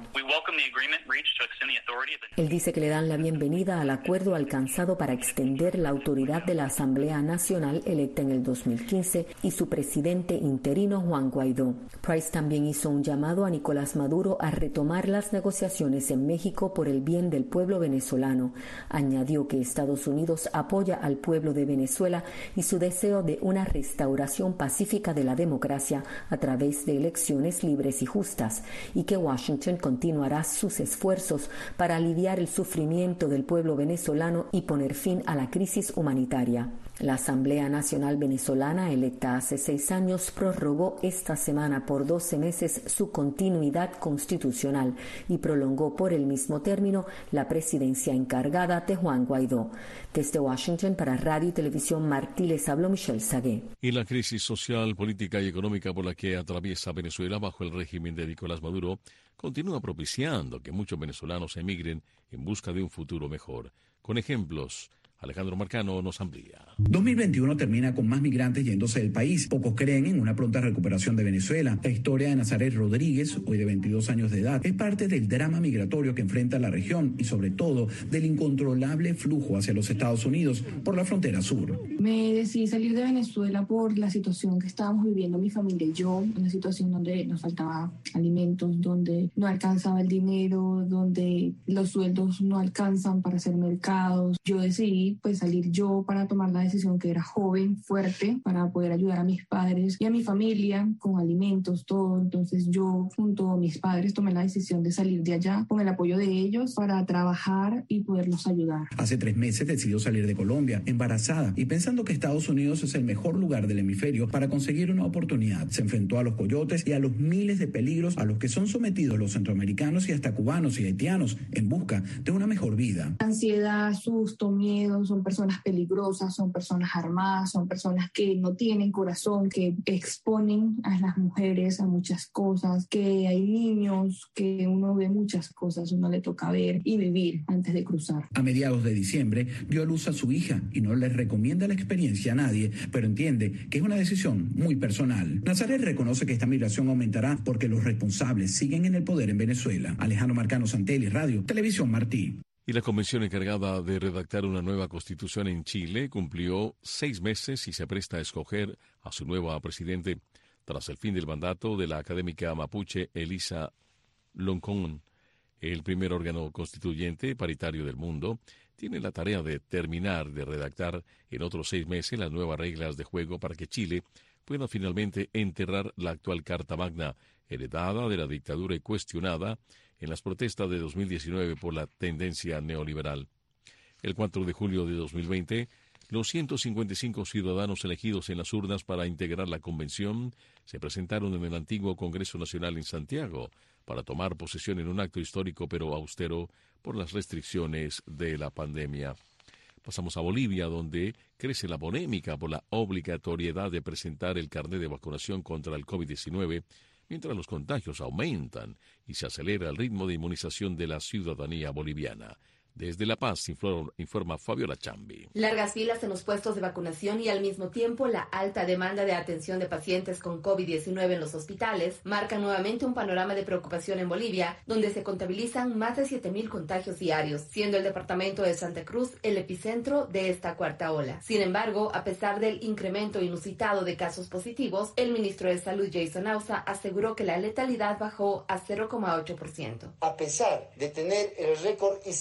Él dice que le dan la bienvenida al acuerdo alcanzado para extender la autoridad de la Asamblea Nacional electa en el 2015 y su presidente interino Juan Guaidó. Price también hizo un llamado a Nicolás Maduro a retomar las negociaciones en México por el bien del pueblo venezolano. Añadió que Estados Unidos apoya al pueblo de Venezuela y su deseo de una restauración pacífica de la democracia a través de elecciones libres y justas, y que Washington continuará sus esfuerzos para aliviar el sufrimiento del pueblo venezolano y poner fin a la crisis humanitaria. La Asamblea Nacional Venezolana, electa hace 6 años, prorrogó esta semana por 12 meses su continuidad constitucional y prolongó por el mismo término la presidencia encargada de Juan Guaidó. Desde Washington, para Radio y Televisión Martí, les habló Michelle Sagué. Y la crisis social, política y económica por la que atraviesa Venezuela bajo el régimen de Nicolás Maduro continúa propiciando que muchos venezolanos emigren en busca de un futuro mejor. Con ejemplos, Alejandro Marcano nos amplía. 2021 termina con más migrantes yéndose del país. Pocos creen en una pronta recuperación de Venezuela. La historia de Nazaret Rodríguez, hoy de 22 años de edad, es parte del drama migratorio que enfrenta la región y sobre todo del incontrolable flujo hacia los Estados Unidos por la frontera sur. Me decidí salir de Venezuela por la situación que estábamos viviendo mi familia y yo, una situación donde nos faltaba alimentos, donde no alcanzaba el dinero, donde los sueldos no alcanzan para hacer mercados. Yo decidí salir yo para tomar la decisión, que era joven, fuerte, para poder ayudar a mis padres y a mi familia con alimentos, todo. Entonces yo junto a mis padres tomé la decisión de salir de allá con el apoyo de ellos para trabajar y poderlos ayudar. Hace 3 meses decidió salir de Colombia, embarazada, y pensando que Estados Unidos es el mejor lugar del hemisferio para conseguir una oportunidad. Se enfrentó a los coyotes y a los miles de peligros a los que son sometidos los centroamericanos y hasta cubanos y haitianos en busca de una mejor vida. Ansiedad, susto, miedo. Son personas peligrosas, son personas armadas, son personas que no tienen corazón, que exponen a las mujeres a muchas cosas, que hay niños, que uno ve muchas cosas, uno le toca ver y vivir antes de cruzar. A mediados de diciembre dio a luz a su hija y no le recomienda la experiencia a nadie, pero entiende que es una decisión muy personal. Nazaret reconoce que esta migración aumentará porque los responsables siguen en el poder en Venezuela. Alejandro Marcano, Santelli, Radio, Televisión Martí. Y la comisión encargada de redactar una nueva constitución en Chile cumplió 6 meses y se presta a escoger a su nueva presidente tras el fin del mandato de la académica mapuche Elisa Loncón. El primer órgano constituyente paritario del mundo tiene la tarea de terminar de redactar en otros 6 meses las nuevas reglas de juego para que Chile pueda finalmente enterrar la actual Carta Magna, heredada de la dictadura y cuestionada en las protestas de 2019 por la tendencia neoliberal. El 4 de julio de 2020, los 155 ciudadanos elegidos en las urnas para integrar la convención se presentaron en el antiguo Congreso Nacional en Santiago para tomar posesión en un acto histórico pero austero por las restricciones de la pandemia. Pasamos a Bolivia, donde crece la polémica por la obligatoriedad de presentar el carnet de vacunación contra el COVID-19, mientras los contagios aumentan y se acelera el ritmo de inmunización de la ciudadanía boliviana. Desde La Paz informa Fabiola Chambi. Largas filas en los puestos de vacunación y al mismo tiempo la alta demanda de atención de pacientes con COVID-19 en los hospitales marcan nuevamente un panorama de preocupación en Bolivia, donde se contabilizan más de 7.000 contagios diarios, siendo el departamento de Santa Cruz el epicentro de esta cuarta ola. Sin embargo, a pesar del incremento inusitado de casos positivos, el ministro de Salud, Jason Ausa, aseguró que la letalidad bajó a 0,8%. A pesar de tener el récord histórico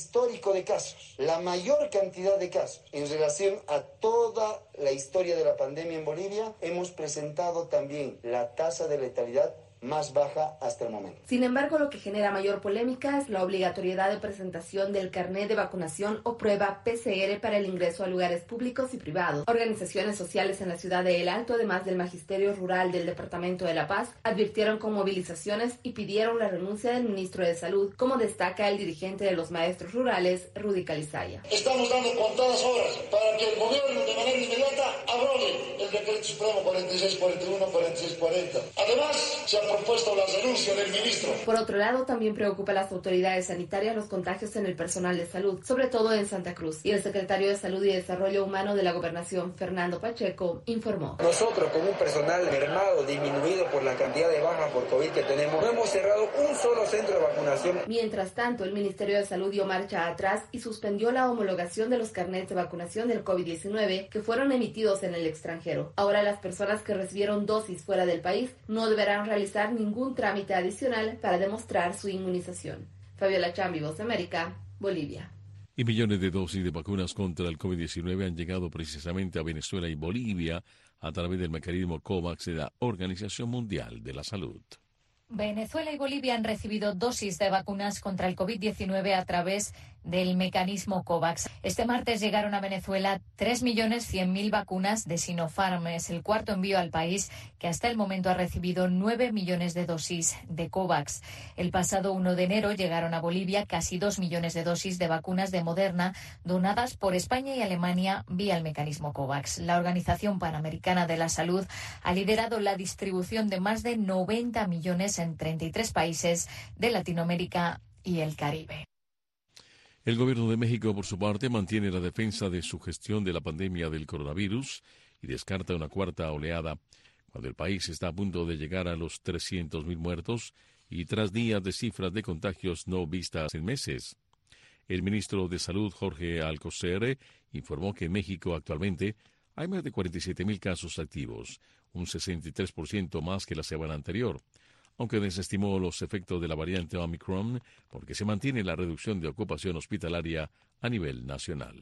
pico de casos, la mayor cantidad de casos en relación a toda la historia de la pandemia en Bolivia. Hemos presentado también la tasa de letalidad más baja hasta el momento. Sin embargo, lo que genera mayor polémica es la obligatoriedad de presentación del carnet de vacunación o prueba PCR para el ingreso a lugares públicos y privados. Organizaciones sociales en la ciudad de El Alto, además del Magisterio Rural del Departamento de La Paz, advirtieron con movilizaciones y pidieron la renuncia del ministro de Salud, como destaca el dirigente de los maestros rurales, Rudy Calizaya. Estamos dando contadas horas para que el gobierno de manera inmediata abrogue el decreto supremo 4641, 4640. Además, se ha propuesto la renuncia del ministro. Por otro lado, también preocupa a las autoridades sanitarias los contagios en el personal de salud, sobre todo en Santa Cruz. Y el secretario de Salud y Desarrollo Humano de la Gobernación, Fernando Pacheco, informó. Nosotros, con un personal mermado, disminuido por la cantidad de bajas por COVID que tenemos, no hemos cerrado un solo centro de vacunación. Mientras tanto, el Ministerio de Salud dio marcha atrás y suspendió la homologación de los carnets de vacunación del COVID-19 que fueron emitidos en el extranjero. Ahora las personas que recibieron dosis fuera del país no deberán realizar ningún trámite adicional para demostrar su inmunización. Fabiola Chambi, Voz de América, Bolivia. Y millones de dosis de vacunas contra el COVID-19 han llegado precisamente a Venezuela y Bolivia a través del mecanismo COVAX de la Organización Mundial de la Salud. Venezuela y Bolivia han recibido dosis de vacunas contra el COVID-19 a través del mecanismo COVAX. Este martes llegaron a Venezuela 3.100.000 vacunas de Sinopharm. Es el cuarto envío al país que hasta el momento ha recibido 9 millones de dosis de COVAX. El pasado 1 de enero llegaron a Bolivia casi 2 millones de dosis de vacunas de Moderna donadas por España y Alemania vía el mecanismo COVAX. La Organización Panamericana de la Salud ha liderado la distribución de más de 90 millones en 33 países de Latinoamérica y el Caribe. El gobierno de México, por su parte, mantiene la defensa de su gestión de la pandemia del coronavirus y descarta una cuarta oleada, cuando el país está a punto de llegar a los 300.000 muertos y tras días de cifras de contagios no vistas en meses. El ministro de Salud, Jorge Alcocer, informó que en México actualmente hay más de 47.000 casos activos, un 63% más que la semana anterior, aunque desestimó los efectos de la variante Omicron porque se mantiene la reducción de ocupación hospitalaria a nivel nacional.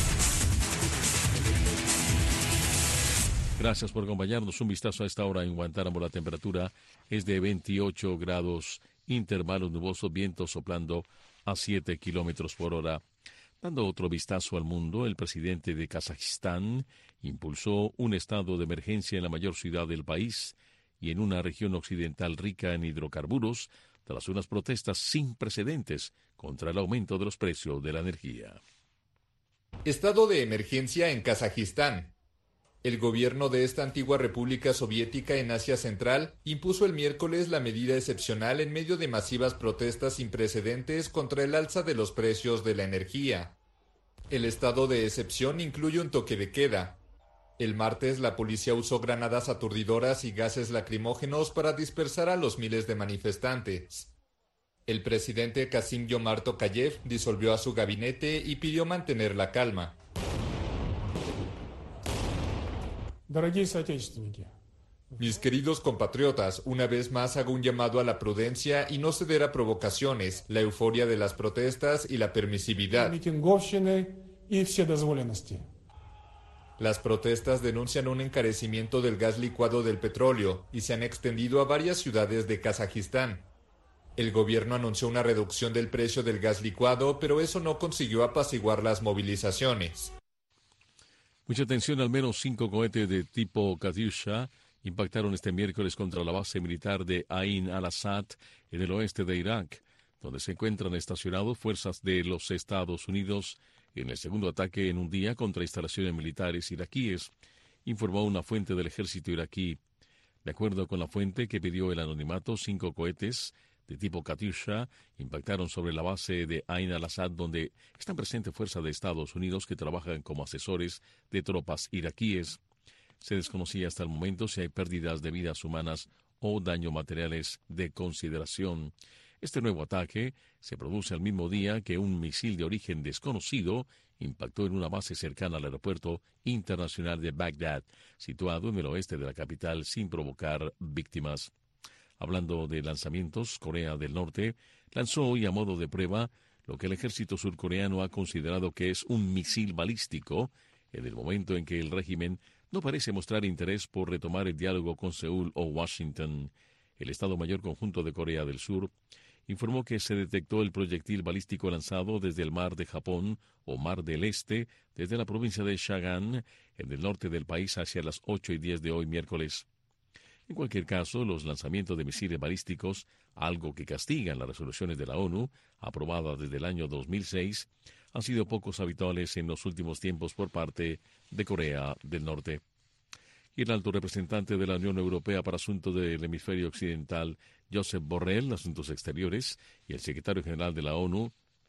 Gracias por acompañarnos. Un vistazo a esta hora en Guantánamo. La temperatura es de 28 grados, intervalos nubosos, viento soplando a 7 kilómetros por hora. Dando otro vistazo al mundo, el presidente de Kazajistán impulsó un estado de emergencia en la mayor ciudad del país y en una región occidental rica en hidrocarburos, tras unas protestas sin precedentes contra el aumento de los precios de la energía. Estado de emergencia en Kazajistán. El gobierno de esta antigua república soviética en Asia Central impuso el miércoles la medida excepcional en medio de masivas protestas sin precedentes contra el alza de los precios de la energía. El estado de excepción incluye un toque de queda. El martes, la policía usó granadas aturdidoras y gases lacrimógenos para dispersar a los miles de manifestantes. El presidente Kassym-Jomart Tokayev disolvió a su gabinete y pidió mantener la calma. Mis queridos compatriotas, una vez más hago un llamado a la prudencia y no ceder a provocaciones, la euforia de las protestas y la permisividad. Las protestas denuncian un encarecimiento del gas licuado del petróleo y se han extendido a varias ciudades de Kazajistán. El gobierno anunció una reducción del precio del gas licuado, pero eso no consiguió apaciguar las movilizaciones. Mucha atención, al menos 5 cohetes de tipo Katyusha impactaron este miércoles contra la base militar de Ain al-Assad en el oeste de Irak, donde se encuentran estacionados fuerzas de los Estados Unidos en el segundo ataque en un día contra instalaciones militares iraquíes, informó una fuente del ejército iraquí. De acuerdo con la fuente que pidió el anonimato, 5 cohetes de tipo Katyusha impactaron sobre la base de Ain al-Assad, donde están presentes fuerzas de Estados Unidos que trabajan como asesores de tropas iraquíes. Se desconocía hasta el momento si hay pérdidas de vidas humanas o daños materiales de consideración. Este nuevo ataque se produce al mismo día que un misil de origen desconocido impactó en una base cercana al aeropuerto internacional de Bagdad, situado en el oeste de la capital, sin provocar víctimas. Hablando de lanzamientos, Corea del Norte lanzó hoy a modo de prueba lo que el ejército surcoreano ha considerado que es un misil balístico, en el momento en que el régimen no parece mostrar interés por retomar el diálogo con Seúl o Washington. El Estado Mayor Conjunto de Corea del Sur informó que se detectó el proyectil balístico lanzado desde el Mar de Japón o Mar del Este, desde la provincia de Chagan, en el norte del país, hacia las 8:10 de hoy miércoles. En cualquier caso, los lanzamientos de misiles balísticos, algo que castigan las resoluciones de la ONU, aprobadas desde el año 2006, han sido pocos habituales en los últimos tiempos por parte de Corea del Norte. Y el alto representante de la Unión Europea para Asuntos del Hemisferio Occidental, Josep Borrell, Asuntos Exteriores, y el secretario general de la ONU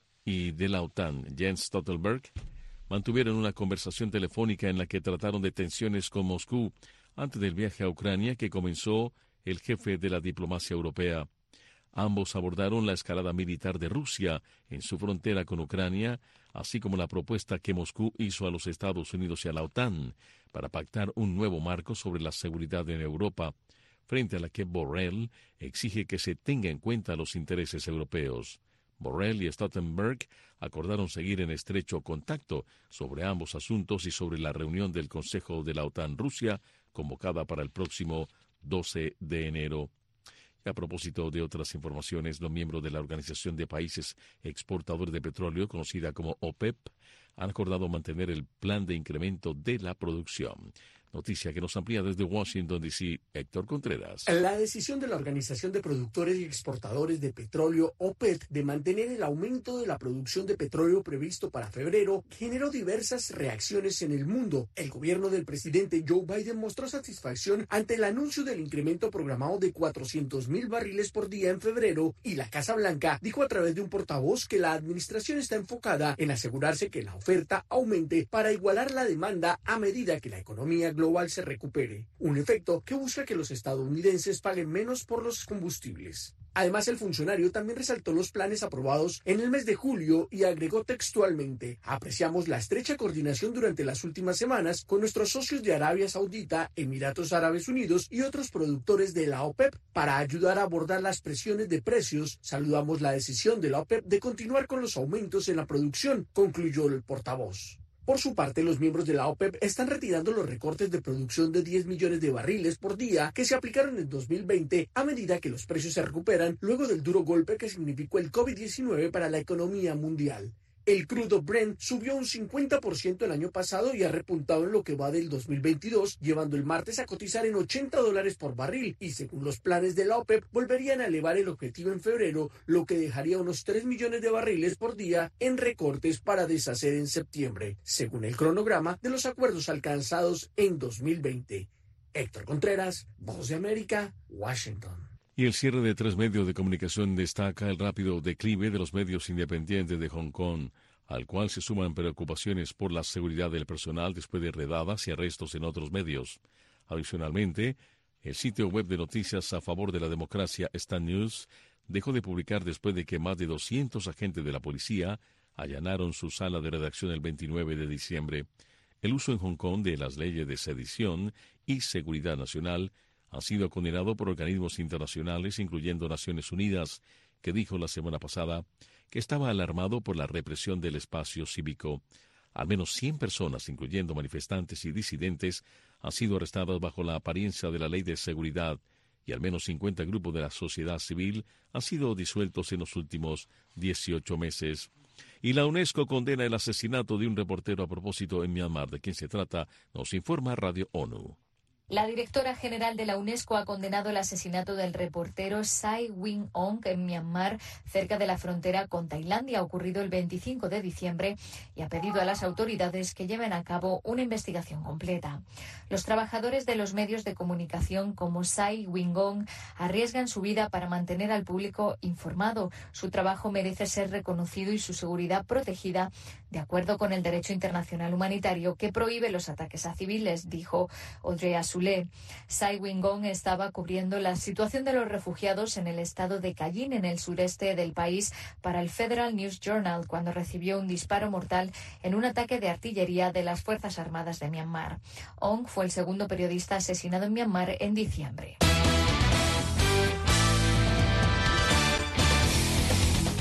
y de la OTAN, Jens Stoltenberg, mantuvieron una conversación telefónica en la que trataron de tensiones con Moscú antes del viaje a Ucrania que comenzó el jefe de la diplomacia europea. Ambos abordaron la escalada militar de Rusia en su frontera con Ucrania, así como la propuesta que Moscú hizo a los Estados Unidos y a la OTAN para pactar un nuevo marco sobre la seguridad en Europa, frente a la que Borrell exige que se tenga en cuenta los intereses europeos. Borrell y Stoltenberg acordaron seguir en estrecho contacto sobre ambos asuntos y sobre la reunión del Consejo de la OTAN-Rusia convocada para el próximo 12 de enero. A propósito de otras informaciones, los miembros de la Organización de Países Exportadores de Petróleo, conocida como OPEP, han acordado mantener el plan de incremento de la producción. Noticia que nos amplía desde Washington, D.C., Héctor Contreras. La decisión de la Organización de Productores y Exportadores de Petróleo, OPEP, de mantener el aumento de la producción de petróleo previsto para febrero generó diversas reacciones en el mundo. El gobierno del presidente Joe Biden mostró satisfacción ante el anuncio del incremento programado de 400,000 barriles por día en febrero, y la Casa Blanca dijo a través de un portavoz que la administración está enfocada en asegurarse que la oferta aumente para igualar la demanda a medida que la economía global se recupere, un efecto que busca que los estadounidenses paguen menos por los combustibles. Además, el funcionario también resaltó los planes aprobados en el mes de julio y agregó textualmente: apreciamos la estrecha coordinación durante las últimas semanas con nuestros socios de Arabia Saudita, Emiratos Árabes Unidos y otros productores de la OPEP para ayudar a abordar las presiones de precios. Saludamos la decisión de la OPEP de continuar con los aumentos en la producción, concluyó el portavoz. Por su parte, los miembros de la OPEP están retirando los recortes de producción de 10 millones de barriles por día que se aplicaron en 2020 a medida que los precios se recuperan luego del duro golpe que significó el COVID-19 para la economía mundial. El crudo Brent subió un 50% el año pasado y ha repuntado en lo que va del 2022, llevando el martes a cotizar en $80 por barril, y según los planes de la OPEP volverían a elevar el objetivo en febrero, lo que dejaría unos 3 millones de barriles por día en recortes para deshacer en septiembre, según el cronograma de los acuerdos alcanzados en 2020. Héctor Contreras, Voz de América, Washington. Y el cierre de 3 medios de comunicación destaca el rápido declive de los medios independientes de Hong Kong, al cual se suman preocupaciones por la seguridad del personal después de redadas y arrestos en otros medios. Adicionalmente, el sitio web de noticias a favor de la democracia Stand News dejó de publicar después de que más de 200 agentes de la policía allanaron su sala de redacción el 29 de diciembre. El uso en Hong Kong de las leyes de sedición y seguridad nacional ha sido condenado por organismos internacionales, incluyendo Naciones Unidas, que dijo la semana pasada que estaba alarmado por la represión del espacio cívico. Al menos 100 personas, incluyendo manifestantes y disidentes, han sido arrestadas bajo la apariencia de la ley de seguridad, y al menos 50 grupos de la sociedad civil han sido disueltos en los últimos 18 meses. Y la UNESCO condena el asesinato de un reportero a propósito en Myanmar. ¿De quién se trata? Nos informa Radio ONU. La directora general de la UNESCO ha condenado el asesinato del reportero Tsai Wing-ong en Myanmar, cerca de la frontera con Tailandia, ocurrido el 25 de diciembre, y ha pedido a las autoridades que lleven a cabo una investigación completa. Los trabajadores de los medios de comunicación como Tsai Wing-ong arriesgan su vida para mantener al público informado. Su trabajo merece ser reconocido y su seguridad protegida, de acuerdo con el derecho internacional humanitario que prohíbe los ataques a civiles, dijo Audrey Azoulay. Tsai Wing-ong estaba cubriendo la situación de los refugiados en el estado de Kayin, en el sureste del país, para el Federal News Journal, cuando recibió un disparo mortal en un ataque de artillería de las Fuerzas Armadas de Myanmar. Ong fue el segundo periodista asesinado en Myanmar en diciembre.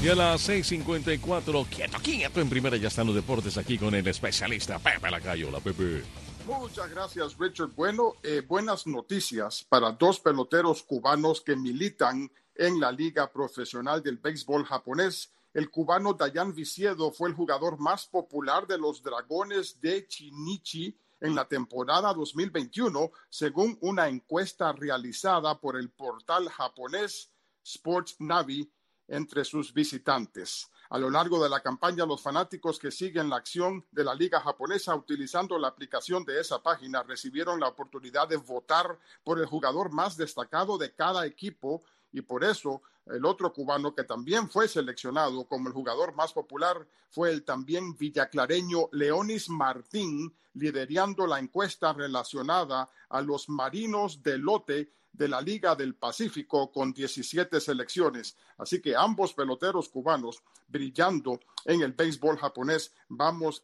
Y a las 6:54, quieto en primera, ya están los deportes aquí con el especialista Pepe Lacayo. Hola, Pepe. Muchas gracias, Richard. Bueno, buenas noticias para dos peloteros cubanos que militan en la Liga Profesional del Béisbol japonés. El cubano Dayan Viciedo fue el jugador más popular de los Dragones de Chinichi en la temporada 2021, según una encuesta realizada por el portal japonés Sports Navi entre sus visitantes. A lo largo de la campaña, los fanáticos que siguen la acción de la liga japonesa utilizando la aplicación de esa página recibieron la oportunidad de votar por el jugador más destacado de cada equipo, y por eso el otro cubano que también fue seleccionado como el jugador más popular fue el también villaclareño Leonis Martín, liderando la encuesta relacionada a los Marinos de Lote de la Liga del Pacífico con 17 selecciones. Así que ambos peloteros cubanos brillando en el béisbol japonés. Vamos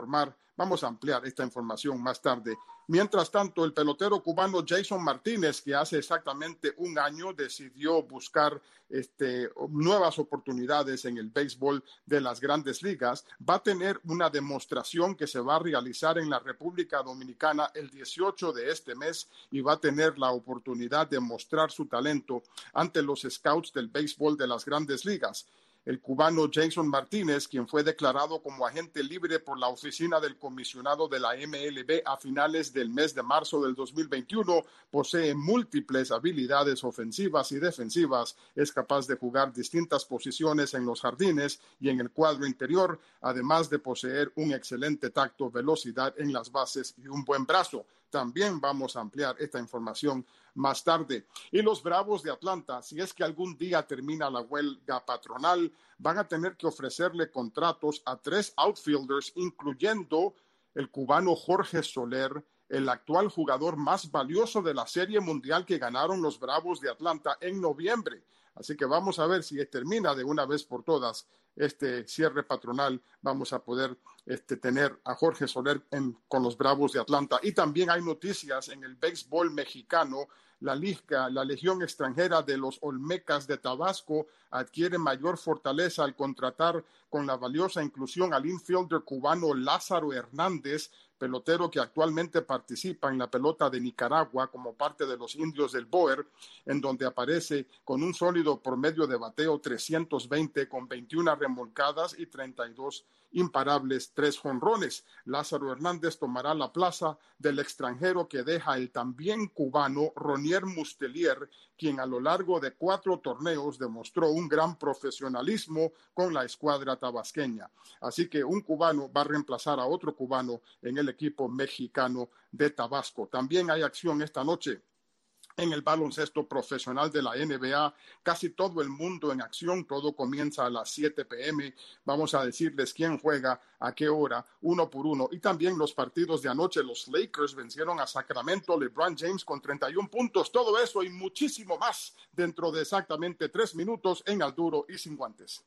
a ampliar esta información más tarde. Mientras tanto, el pelotero cubano Jason Martínez, que hace exactamente un año decidió buscar nuevas oportunidades en el béisbol de las Grandes Ligas, va a tener una demostración que se va a realizar en la República Dominicana el 18 de este mes y va a tener la oportunidad de mostrar su talento ante los scouts del béisbol de las Grandes Ligas. El cubano Jason Martínez, quien fue declarado como agente libre por la oficina del comisionado de la MLB a finales del mes de marzo del 2021, posee múltiples habilidades ofensivas y defensivas, es capaz de jugar distintas posiciones en los jardines y en el cuadro interior, además de poseer un excelente tacto, velocidad en las bases y un buen brazo. También vamos a ampliar esta información más tarde. Y los Bravos de Atlanta, si es que algún día termina la huelga patronal, van a tener que ofrecerle contratos a 3 outfielders, incluyendo el cubano Jorge Soler, el actual jugador más valioso de la Serie Mundial que ganaron los Bravos de Atlanta en noviembre. Así que vamos a ver si termina de una vez por todas este cierre patronal. Vamos a poder tener a Jorge Soler con los Bravos de Atlanta. Y también hay noticias en el béisbol mexicano. La Legión Extranjera de los Olmecas de Tabasco adquiere mayor fortaleza al contratar con la valiosa inclusión al infielder cubano Lázaro Hernández, pelotero que actualmente participa en la pelota de Nicaragua como parte de los Indios del Boer, en donde aparece con un sólido promedio de bateo 320 con 21 remolcadas y 32 imparables, 3 jonrones. Lázaro Hernández tomará la plaza del extranjero que deja el también cubano Ronier Mustelier, quien a lo largo de 4 torneos demostró un gran profesionalismo con la escuadra tabasqueña. Así que un cubano va a reemplazar a otro cubano en el equipo mexicano de Tabasco. También hay acción esta noche en el baloncesto profesional de la NBA, casi todo el mundo en acción, todo comienza a las 7 p.m. Vamos a decirles quién juega, a qué hora, uno por uno. Y también los partidos de anoche, los Lakers vencieron a Sacramento, LeBron James con 31 puntos. Todo eso y muchísimo más dentro de exactamente 3 minutos en Al Duro y Sin Guantes.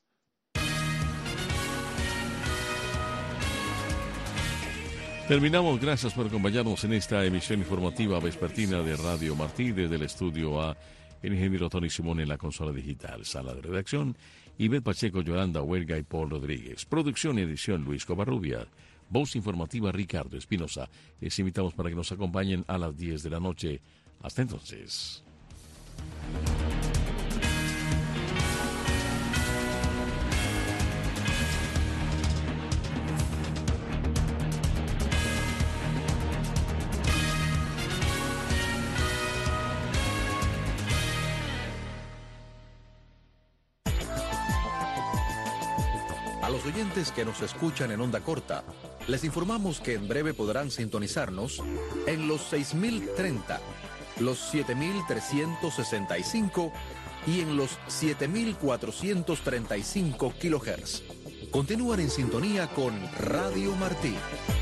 Terminamos, gracias por acompañarnos en esta emisión informativa vespertina de Radio Martí desde el estudio A, el ingeniero Tony Simón en la consola digital, sala de redacción, Ivette Pacheco, Yolanda Huelga y Paul Rodríguez, producción y edición Luis Covarrubia, voz informativa Ricardo Espinosa. Les invitamos para que nos acompañen a las 10 de la noche. Hasta entonces. A los oyentes que nos escuchan en onda corta, les informamos que en breve podrán sintonizarnos en los 6030, los 7365 y en los 7435 kHz. Continúan en sintonía con Radio Martí.